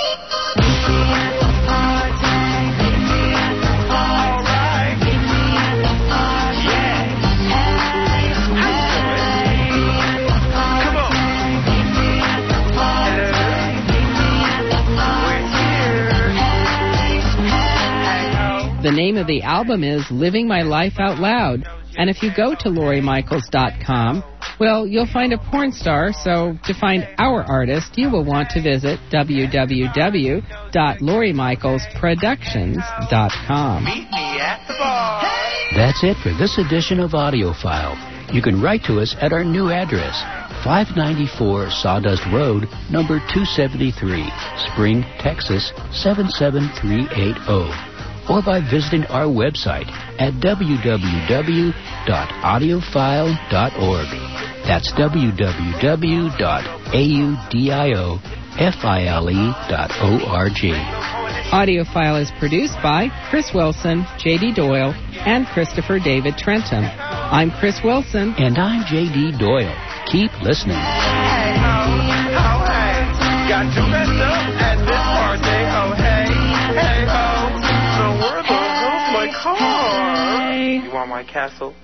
The name of the album is Living My Life Out Loud. And if you go to LoriMichaels.com, well, you'll find a porn star, so to find our artist, you will want to visit www.LoriMichaelsProductions.com. Meet me at the bar. That's it for this edition of AudioFile. You can write to us at our new address, 594 Sawdust Road, number 273, Spring, Texas, 77380. Or by visiting our website at www.audiophile.org. That's www.audiofile.org. AudioFile is produced by Chris Wilson, J.D. Doyle, and Christopher David Trentham. I'm Chris Wilson. And I'm J.D. Doyle. Keep listening. Hey, ho, oh, hey. Got too messed up at this party, oh, hey. Hey, ho. So where the hell's my car? You want my castle?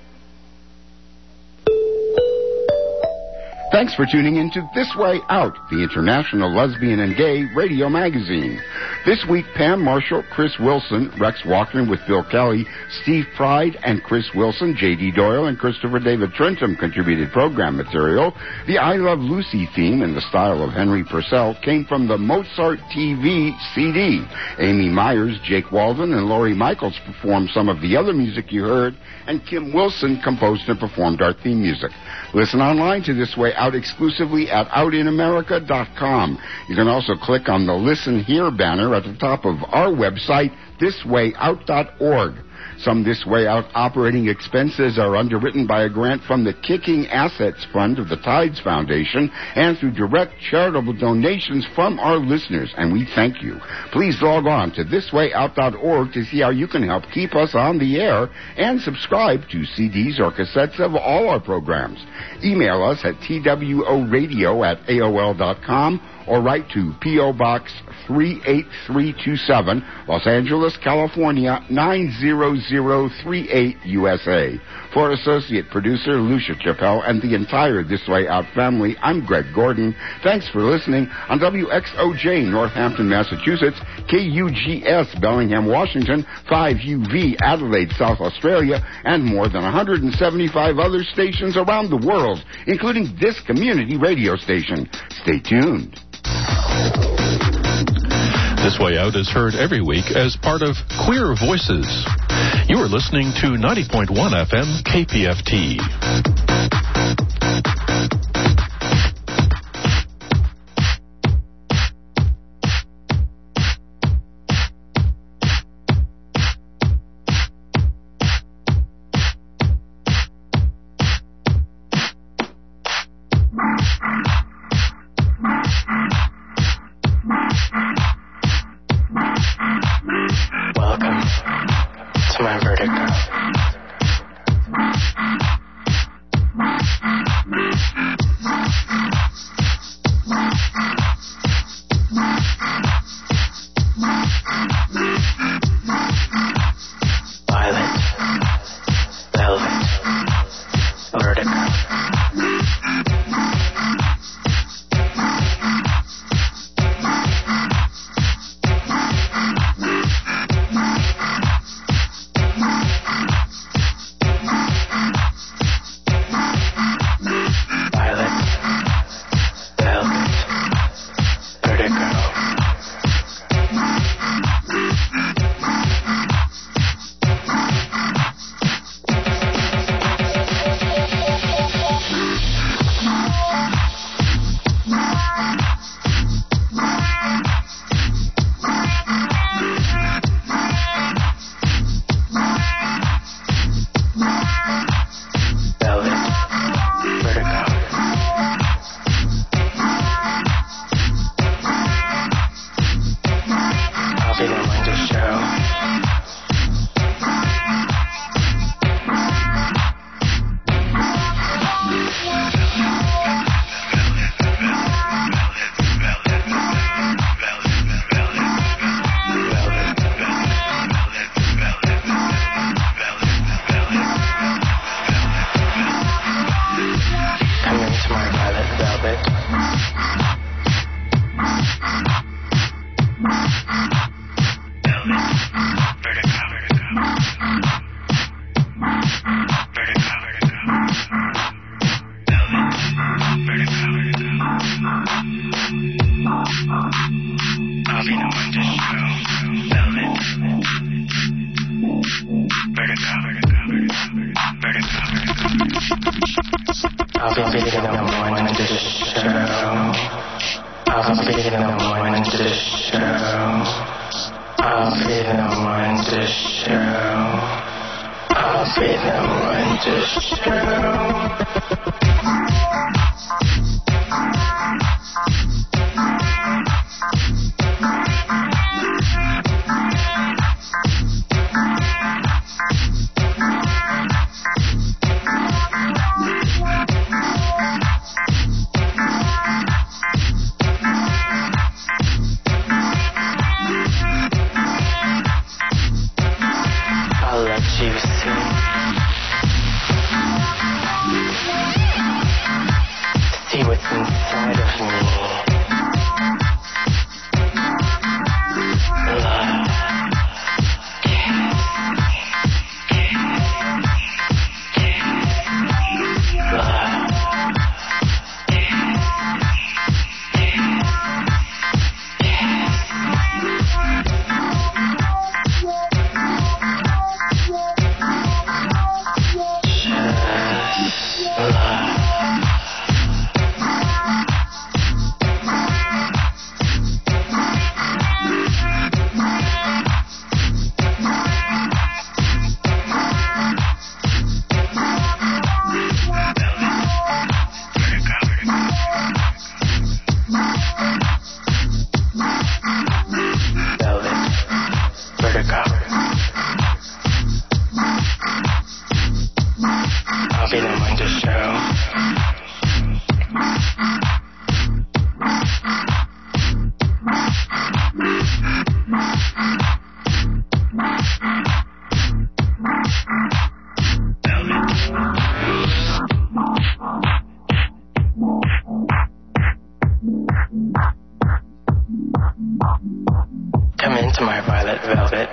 Thanks for tuning in to This Way Out, the international lesbian and gay radio magazine. This week, Pam Marshall, Chris Wilson, Rex Walker with Bill Kelly, Steve Pride, and Chris Wilson, J.D. Doyle, and Christopher David Trentham contributed program material. The I Love Lucy theme in the style of Henry Purcell came from the Mozart TV CD. Amy Myers, Jake Walden, and Lori Michaels performed some of the other music you heard, and Kim Wilson composed and performed our theme music. Listen online to This Way Out exclusively at outinamerica.com. You can also click on the Listen Here banner at the top of our website, thiswayout.org. Some This Way Out operating expenses are underwritten by a grant from the Kicking Assets Fund of the Tides Foundation and through direct charitable donations from our listeners, and we thank you. Please log on to thiswayout.org to see how you can help keep us on the air and subscribe to CDs or cassettes of all our programs. Email us at tworadio@aol.com or write to P.O. Box 38327, Los Angeles, California, 90038, USA. For associate producer Lucia Chappelle and the entire This Way Out family, I'm Greg Gordon. Thanks for listening on WXOJ, Northampton, Massachusetts, KUGS, Bellingham, Washington, 5UV, Adelaide, South Australia, and more than 175 other stations around the world, including this community radio station. Stay tuned. This Way Out is heard every week as part of Queer Voices. You are listening to 90.1 FM KPFT. Welcome to my vertigo. I'll be the one to show. I'll be the one to show. I'll be the one to show. I'll be the one to I'll let you see what's inside of me. Love. I'll be the one to show. Come into my violet velvet.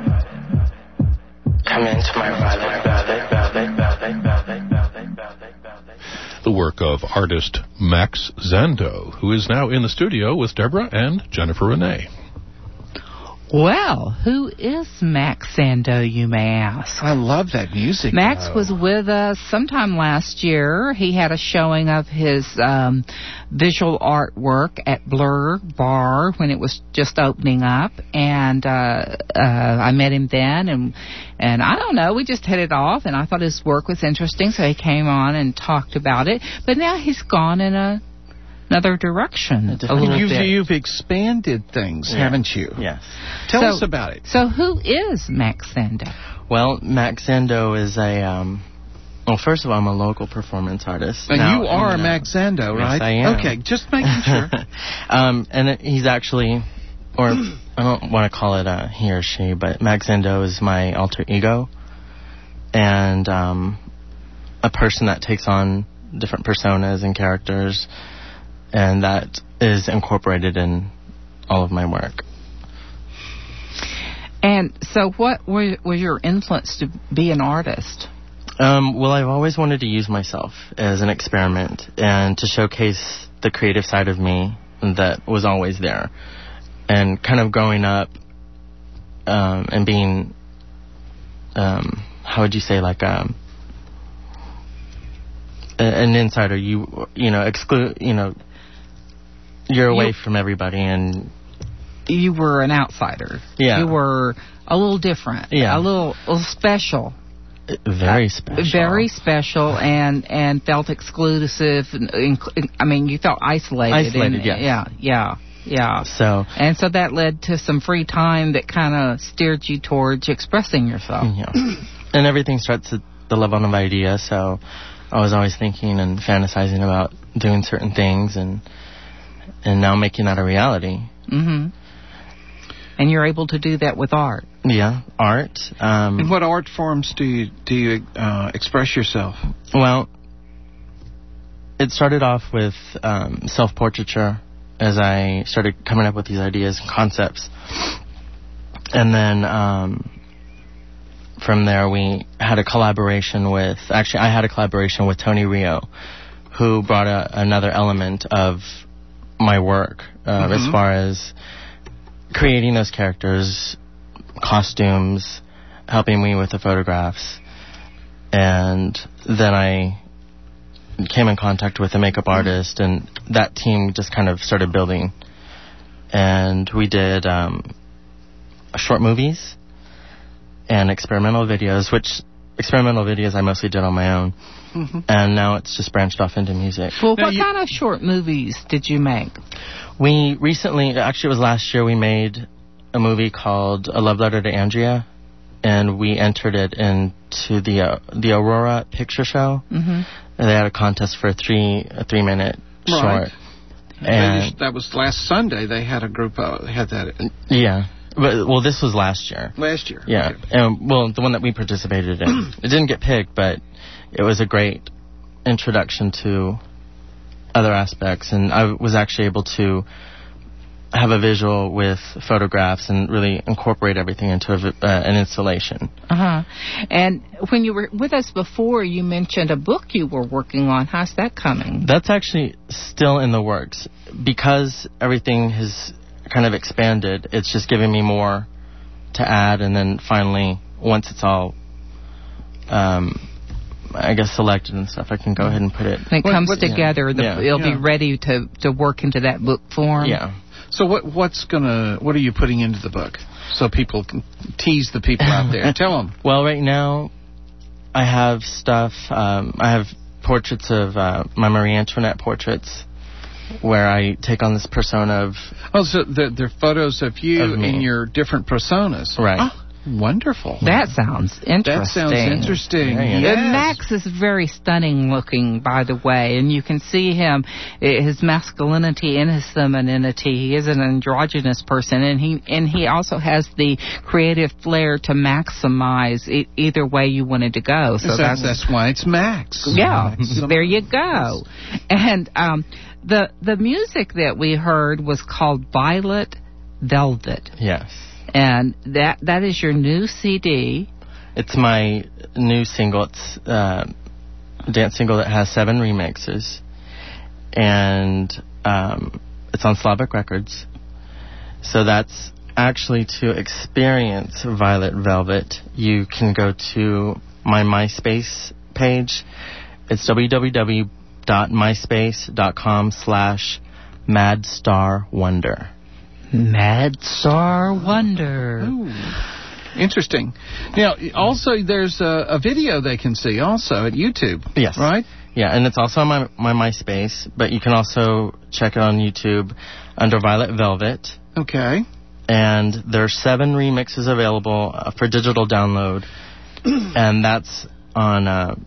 Come into my violet velvet, velvet, velvet, velvet, velvet, velvet, velvet. The work of artist Max Zando, who is now in the studio with Deborah and Jennifer Renee. Well, who is Max Zando, you may ask? I love that music. Max was with us sometime last year. He had a showing of his visual artwork at Blur Bar when it was just opening up, and I met him then, and I don't know, we just hit it off, and I thought his work was interesting, so he came on and talked about it. But now he's gone in another direction a little bit. You've expanded things, haven't you? Yes. Tell us about it. So who is Max Zando? Well, Max Zando is well, first of all, I'm a local performance artist. And you are Max Zando, right? Yes, I am. Okay, just making sure. And he's actually, or I don't want to call it a he or she, but Max Zando is my alter ego, and a person that takes on different personas and characters, and that is incorporated in all of my work. And so what was your influence to be an artist? Well, I've always wanted to use myself as an experiment and to showcase the creative side of me that was always there. And kind of growing up and being, how would you say, like an insider, you know, exclude, you know, you're away from everybody, and you were an outsider. Yeah. You were a little different. Yeah. A little special. Very special. Very special, and felt exclusive. I mean, you felt isolated. Isolated, yes. Yeah. So that led to some free time that kind of steered you towards expressing yourself. Yeah. And everything starts at the level of idea, so I was always thinking and fantasizing about doing certain things, and now making that a reality. Mm-hmm. And you're able to do that with art. Yeah, art. In what art forms do you express yourself? Well, it started off with self-portraiture as I started coming up with these ideas and concepts. And then from there we had a collaboration with... Actually, I had a collaboration with Tony Rio, who brought another element of my work as far as creating those characters, costumes, helping me with the photographs. And then I came in contact with a makeup artist, and that team just kind of started building. And we did short movies and experimental videos, which experimental videos I mostly did on my own. Mm-hmm. And now it's just branched off into music. Well, what kind of short movies did you make? We recently, actually it was last year, we made a movie called A Love Letter to Andrea, and we entered it into the Aurora Picture Show. Mm-hmm. And they had a contest for a 3-minute short. And that was last Sunday. They had a group had that. Yeah. Well, this was last year. Last year. Yeah. Okay. And, well, the one that we participated in. It didn't get picked, but it was a great introduction to other aspects. And I was actually able to have a visual with photographs and really incorporate everything into an installation. Uh-huh. And when you were with us before, you mentioned a book you were working on. How's that coming? That's actually still in the works. Because everything has kind of expanded, it's just giving me more to add, and then finally, once it's all I guess selected and stuff, I can go ahead and put it. When it comes together, it'll be ready to work into that book form. Yeah. So what are you putting into the book so people can tease the people out there? Tell them. Well, right now I have stuff. I have portraits of my Marie Antoinette portraits, where I take on this persona of. Oh, so they're photos of you in your different personas, right? Oh, wonderful. That sounds interesting. That sounds interesting. Yeah. Yes. And Max is very stunning looking, by the way, and you can see him, his masculinity and his femininity. He is an androgynous person, and he also has the creative flair to maximize either way you wanted to go. So that's why it's Max. Yeah, there you go. And the music that we heard was called Violet Velvet. Yes. And that is your new CD. It's my new single. It's a dance single that has 7 remixes. And it's on Slavic Records. So that's actually to experience Violet Velvet. You can go to my MySpace page. It's www.myspace.com/MadStarWonder. Mad Star Wonder. Ooh, interesting. Now, also, there's a video they can see also at YouTube. Yes. Right? Yeah, and it's also on my MySpace, but you can also check it on YouTube under Violet Velvet. Okay. And there's 7 remixes available for digital download, and that's on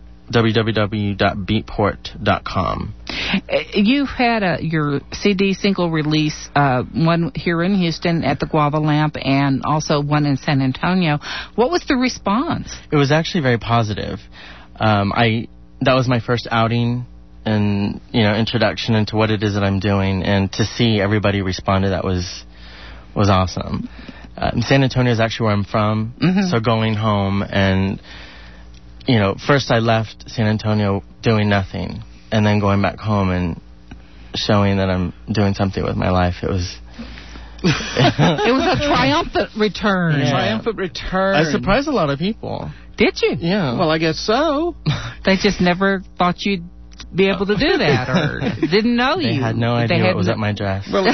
www.beatport.com. You had your CD single release, one here in Houston at the Guava Lamp, and also one in San Antonio. What was the response? It was actually very positive. That was my first outing and introduction into what it is that I'm doing, and to see everybody respond to that was awesome. San Antonio is actually where I'm from, so going home and first I left San Antonio doing nothing, and then going back home and showing that I'm doing something with my life. It was it was a triumphant return. Yeah. Triumphant return. I surprised a lot of people. Did you? Yeah. Well, I guess so. They just never thought you'd be able to do that, or didn't know you. They had no idea what was at my dress. Well,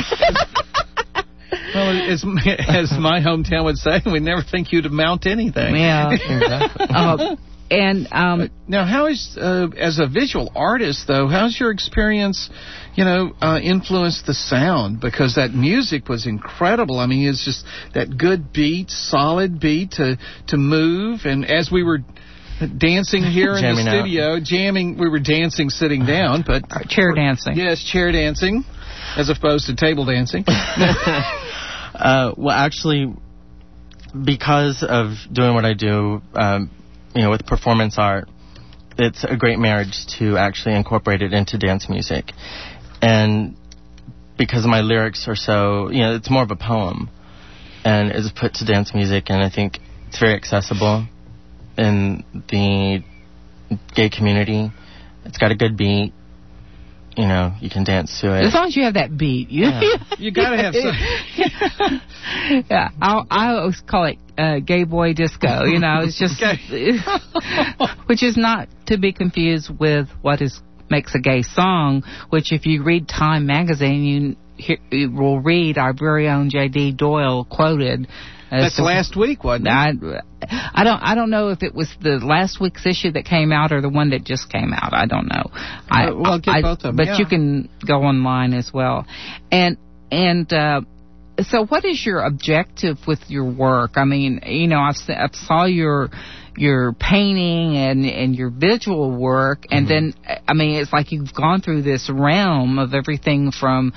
as my hometown would say, we never think you'd amount to anything. Yeah. Exactly. And now, how is as a visual artist though? How's your experience? Influenced the sound, because that music was incredible. I mean, it's just that good beat, solid beat to move. And as we were dancing here in the studio, jamming, we were dancing sitting down, but chair dancing. Yes, chair dancing, as opposed to table dancing. Well, actually, because of doing what I do. With performance art, it's a great marriage to actually incorporate it into dance music. And because my lyrics are so, it's more of a poem, and it's put to dance music, and I think it's very accessible in the gay community. It's got a good beat. You can dance to it. As long as you have that beat. You got to have some. Yeah, I always call it gay boy disco. It's just, which is not to be confused with what is makes a gay song, which if you read Time magazine, you will read our very own J.D. Doyle quoted. That's last week, wasn't it? I don't know if it was the last week's issue that came out or the one that just came out. I don't know. Well, get both of them. But you can go online as well. So what is your objective with your work? I mean, I saw your painting and your visual work, and then, I mean, it's like you've gone through this realm of everything from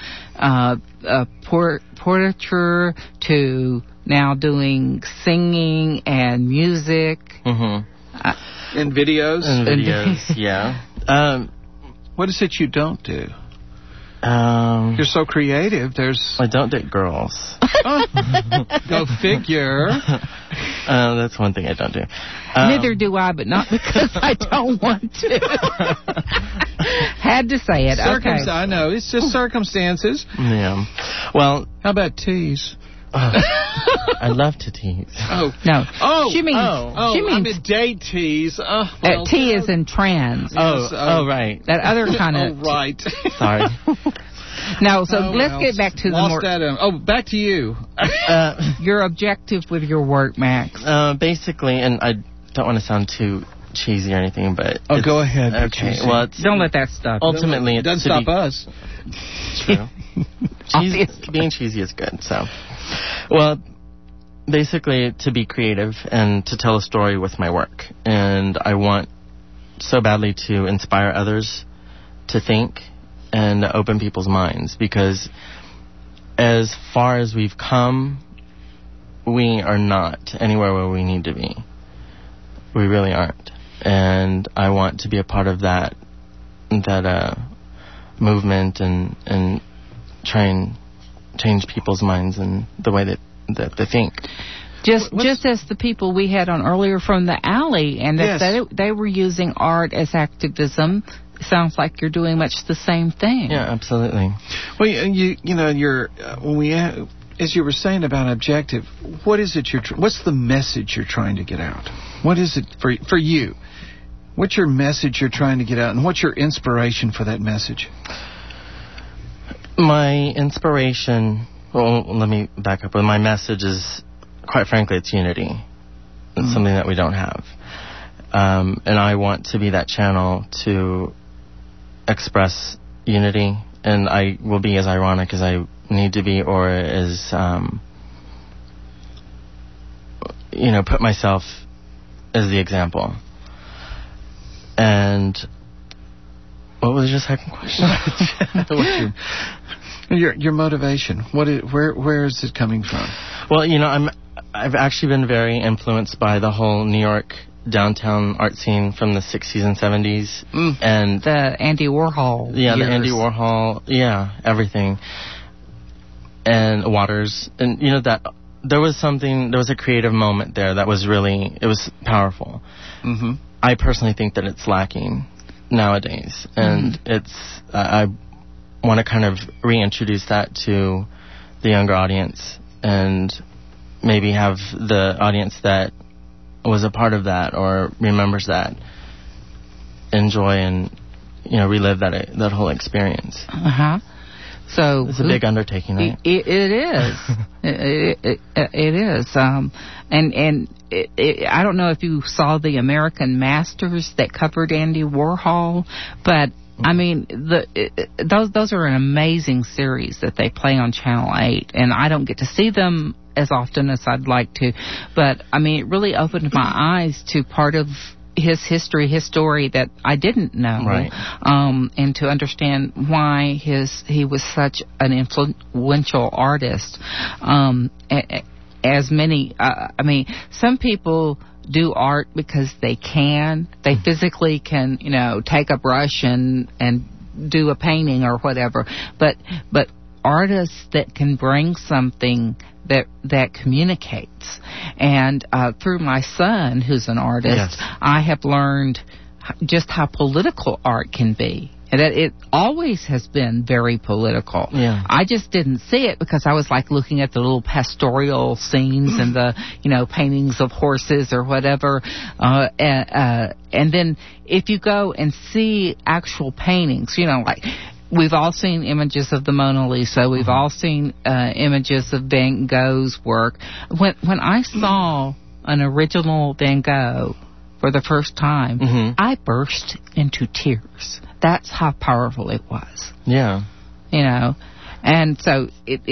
portraiture to now doing singing and music. And videos. And videos, yeah. What is it you don't do? You're so creative. I don't date girls. Go figure. That's one thing I don't do. Neither do I, but not because I don't want to. Had to say it. Okay. I know. It's just circumstances. Yeah. Well, how about tease? I love to tease. Oh no! Oh, she means. She means. I'm a date tease. T is in trans. Oh, right. That other kind of. Oh, right. Sorry. No, so let's get back to the more. Back to you. Your objective with your work, Max. Basically, and I don't want to sound too cheesy or anything, but go ahead. Okay. Well, don't let that stop. Ultimately, it doesn't stop us. It's true. Being cheesy is good. So, well, basically to be creative and to tell a story with my work, and I want so badly to inspire others to think and open people's minds, because as far as we've come, we are not anywhere where we need to be. We really aren't. And I want to be a part of that movement and try and change people's minds and the way that they think. Just as the people we had on earlier from the alley, and yes. they were using art as activism. Sounds like you're doing much the same thing. Yeah, absolutely. Well, as you were saying about objective, what is it what's the message you're trying to get out? What is it for you? What's your message you're trying to get out, and what's your inspiration for that message? My inspiration, well, let me back up. My message is, quite frankly, it's unity. It's something that we don't have. And I want to be that channel to express unity, and I will be as ironic as I need to be, or as, put myself as the example. And what was your second question? Your motivation. Where is it coming from? Well, I've actually been very influenced by the whole New York downtown art scene from the 60s and 70s. And the Andy Warhol. Yeah, years. The Andy Warhol. Yeah, everything. And Waters. And, that there was a creative moment there that was it was powerful. Mm-hmm. I personally think that it's lacking nowadays. And I want to kind of reintroduce that to the younger audience, and maybe have the audience that was a part of that or remembers that enjoy and relive that whole experience. So it's a big undertaking, right? It is. It is. And I don't know if you saw the American Masters that covered Andy Warhol, but I mean, those are an amazing series that they play on Channel 8, and I don't get to see them as often as I'd like to, but I mean, it really opened my eyes to part of his history, his story that I didn't know, right. And to understand why he was such an influential artist. As many, I mean, some people do art because they physically can, take a brush and do a painting or whatever, but artists that can bring something that communicates. And through my son, who's an artist, yes. I have learned just how political art can be. And that it always has been very political. Yeah. I just didn't see it because I was like looking at the little pastoral scenes and the, paintings of horses or whatever. And then if you go and see actual paintings, like we've all seen images of the Mona Lisa. We've all seen images of Van Gogh's work. When I saw an original Van Gogh for the first time, I burst into tears. That's how powerful it was. Yeah. And so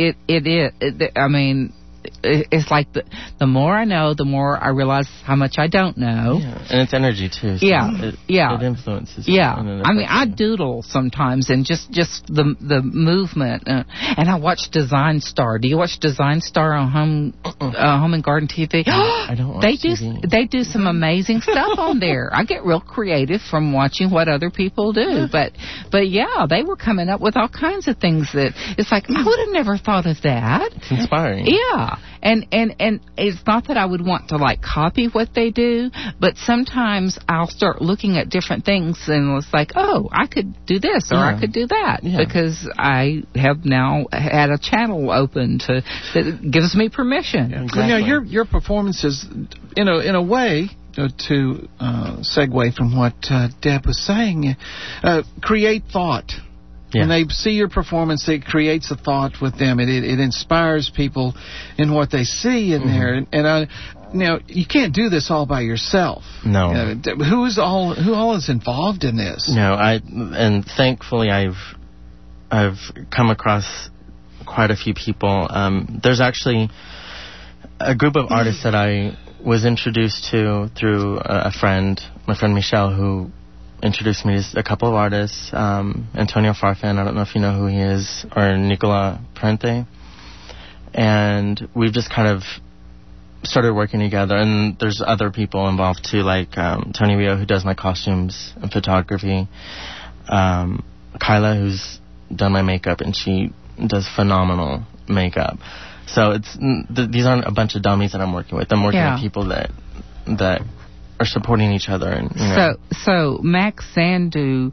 it's like the more I know, the more I realize how much I don't know. Yeah. And it's energy too. So it influences. Yeah. I doodle sometimes, and just the movement. And I watch Design Star. Do you watch Design Star on Home and Garden TV? I don't watch TV. They do some amazing stuff on there. I get real creative from watching what other people do. But yeah, they were coming up with all kinds of things that it's like I would have never thought of that. It's inspiring. Yeah. And it's not that I would want to like copy what they do, but sometimes I'll start looking at different things and it's like, oh, I could do this or I could do that because I have now had a channel open that gives me permission. Yeah, exactly. Your performances, in a way, to segue from what Deb was saying, create thought. Yeah. When they see your performance, it creates a thought with them. It inspires people in what they see in there. And you can't do this all by yourself. No. Who all is involved in this? No, and thankfully I've come across quite a few people. There's actually a group of artists that I was introduced to through my friend Michelle, who introduced me to a couple of artists, Antonio Farfan, I don't know if you know who he is, or Nicola Parente. And we've just kind of started working together, and there's other people involved too, like Tony Rio, who does my costumes and photography, Kyla, who's done my makeup, and she does phenomenal makeup. So these aren't a bunch of dummies that I'm working with. I'm working with people that are supporting each other. And So Max Zando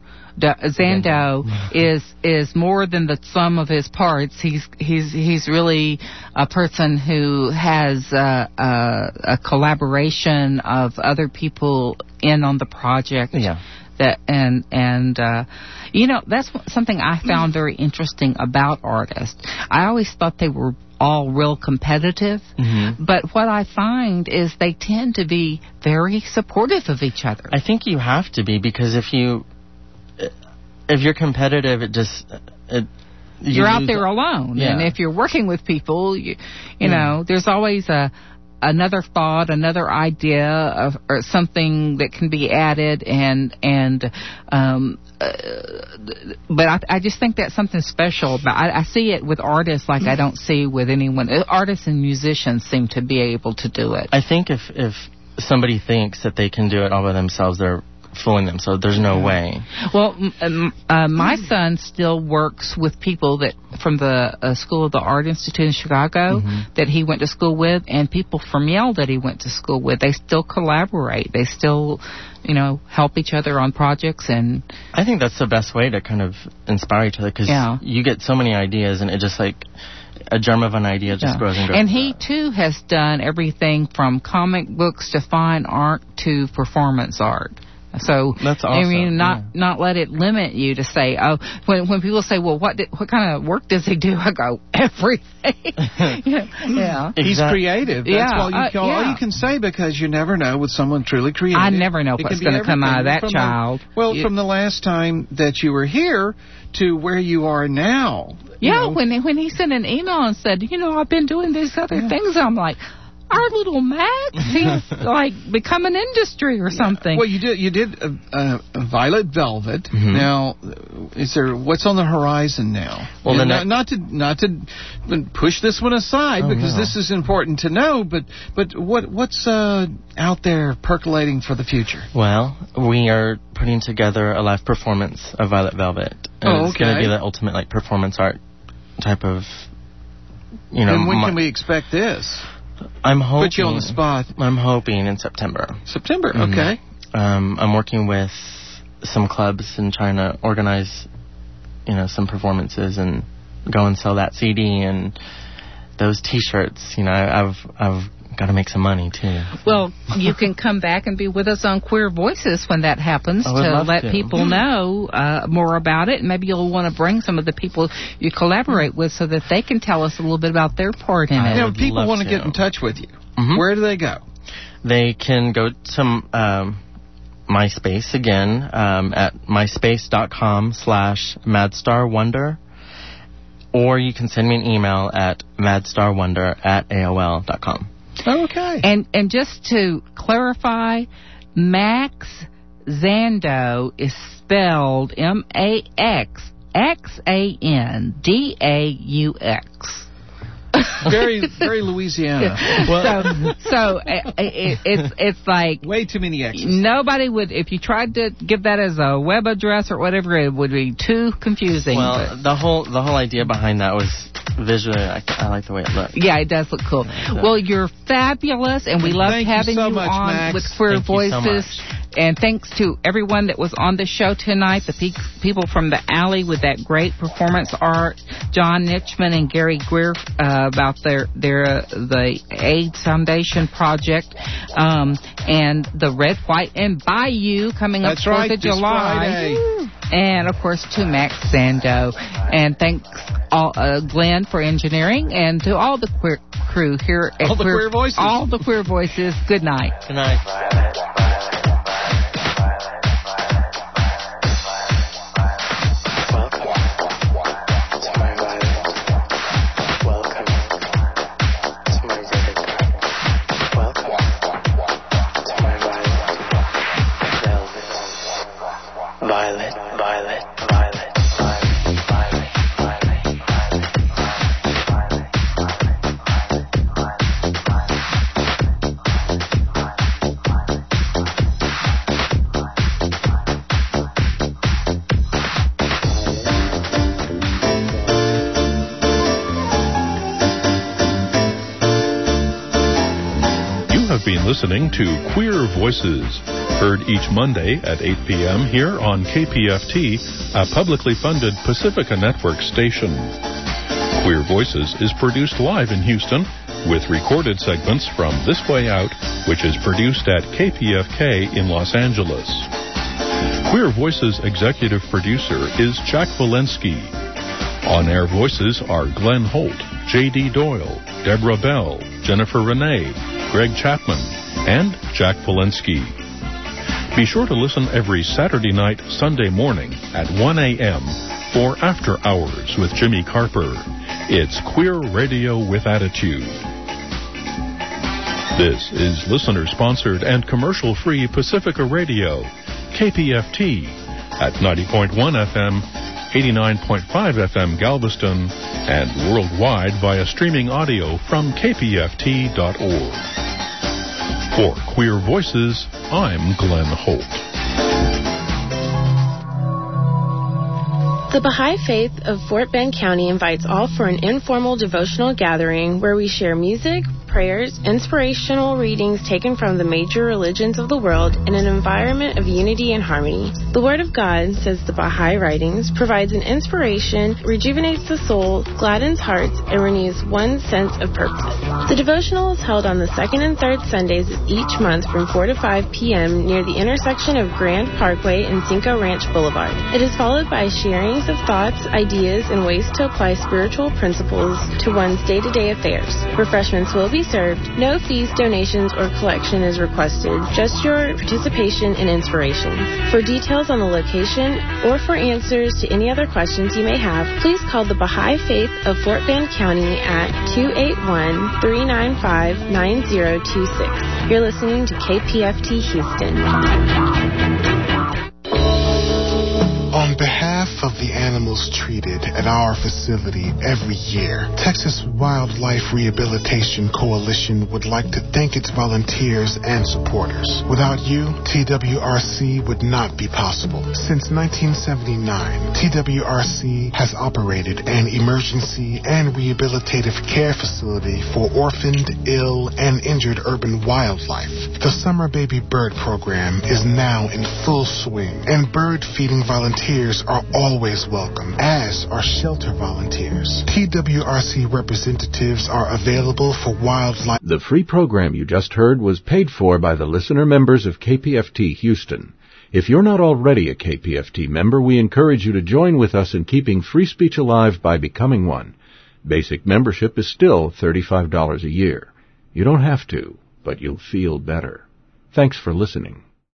is more than the sum of his parts. He's really a person who has a collaboration of other people in on the project. Yeah. That's something I found very interesting about artists. I always thought they were all real competitive, but what I find is they tend to be very supportive of each other. I think you have to be, because if you're competitive, you're out there alone. Yeah. And if you're working with people, you know, there's always another thought, another idea or something that can be added, but I just think that's something special about. I see it with artists like I don't see with anyone. Artists and musicians seem to be able to do it. I think if somebody thinks that they can do it all by themselves, they're fooling themselves. There's no way. Well, my son still works with people that from the School of the Art Institute in Chicago that he went to school with, and people from Yale that he went to school with. They still collaborate. They still, help each other on projects. And I think that's the best way to kind of inspire each other, because you get so many ideas, and it just like a germ of an idea just grows and grows. And he too has done everything from comic books to fine art to performance art. So that's awesome. I mean, not let it limit you to say, oh, when people say, well, what kind of work does he do? I go, everything. Yeah. He's creative. That's all you can say, because you never know with someone truly creative. I never know what's going to come out of that child. From the last time that you were here to where you are now. Yeah, when he sent an email and said, I've been doing these other things, I'm like, our little Max, he's like become an industry or something. Well, you did Violet Velvet. Now, what's on the horizon now? Well, not to push this one aside, because this is important to know. But what's out there percolating for the future? Well, we are putting together a live performance of Violet Velvet. And it's going to be the ultimate performance art type of. And when can we expect this? I'm hoping. Put you on the spot. I'm hoping in September. September, okay. I'm working with some clubs and trying to organize, some performances and go and sell that CD and those T-shirts. I've got to make some money too. Well, you can come back and be with us on Queer Voices when that happens to let people know more about it. And maybe you'll want to bring some of the people you collaborate with so that they can tell us a little bit about their part in it. If people want to get in touch with you, where do they go? They can go to MySpace again at myspace.com/madstarwonder, or you can send me an email at madstarwonder@aol.com. Okay. And just to clarify, Max Xandaux is spelled MAXXANDAUX. Very, very Louisiana. So it's like way too many X's. Nobody would, if you tried to give that as a web address or whatever, it would be too confusing. Well, the whole idea behind that was visually, I like the way it looks. Yeah, it does look cool. Well, you're fabulous, and we love having you much, on Max. with Queer Voices. So and thanks to everyone that was on the show tonight, the people from the Alley with that great performance art, John Nitchman and Gary Greer about the AIDS Foundation project, and the Red, White, and Bayou coming up 4th of July. And, of course, to Max Xandaux. And thanks, Glenn, for engineering, and to all the queer crew here at Queer Voices. All the Queer Voices. Good night. Good night. Listening to Queer Voices, heard each Monday at 8 p.m. here on KPFT, a publicly funded Pacifica Network station. Queer Voices is produced live in Houston with recorded segments from This Way Out, which is produced at KPFK in Los Angeles. Queer Voices executive producer is Jack Walensky. On-air voices are Glenn Holt, J.D. Doyle, Deborah Bell, Jennifer Renee, Greg Chapman, and Jack Walensky. Be sure to listen every Saturday night, Sunday morning at 1 a.m. for After Hours with Jimmy Carper. It's Queer Radio with Attitude. This is listener-sponsored and commercial-free Pacifica Radio, KPFT, at 90.1 FM, 89.5 FM Galveston, and worldwide via streaming audio from kpft.org. For Queer Voices, I'm Glenn Holt. The Baha'i Faith of Fort Bend County invites all for an informal devotional gathering where we share music, prayers, inspirational readings taken from the major religions of the world in an environment of unity and harmony. The Word of God, says the Baha'i writings, provides an inspiration, rejuvenates the soul, gladdens hearts, and renews one's sense of purpose. The devotional is held on the second and third Sundays of each month from 4 to 5 p.m. near the intersection of Grand Parkway and Cinco Ranch Boulevard. It is followed by sharings of thoughts, ideas, and ways to apply spiritual principles to one's day-to-day affairs. Refreshments will be served. No fees, donations, or collection is requested, just your participation and inspiration. For details on the location or for answers to any other questions you may have, please call the Baha'i Faith of Fort Bend County at 281-395-9026. You're listening to KPFT Houston. On behalf of the animals animals treated at our facility every year. Texas Wildlife Rehabilitation Coalition would like to thank its volunteers and supporters. Without you, TWRC would not be possible. Since 1979, TWRC has operated an emergency and rehabilitative care facility for orphaned, ill, and injured urban wildlife. The Summer Baby Bird program is now in full swing, and bird feeding volunteers are always welcome, as are shelter volunteers. TWRC representatives are available for wildlife. The free program you just heard was paid for by the listener members of KPFT Houston. If you're not already a KPFT member, we encourage you to join with us in keeping free speech alive by becoming one. Basic membership is still $35 a year. You don't have to, but you'll feel better. Thanks for listening.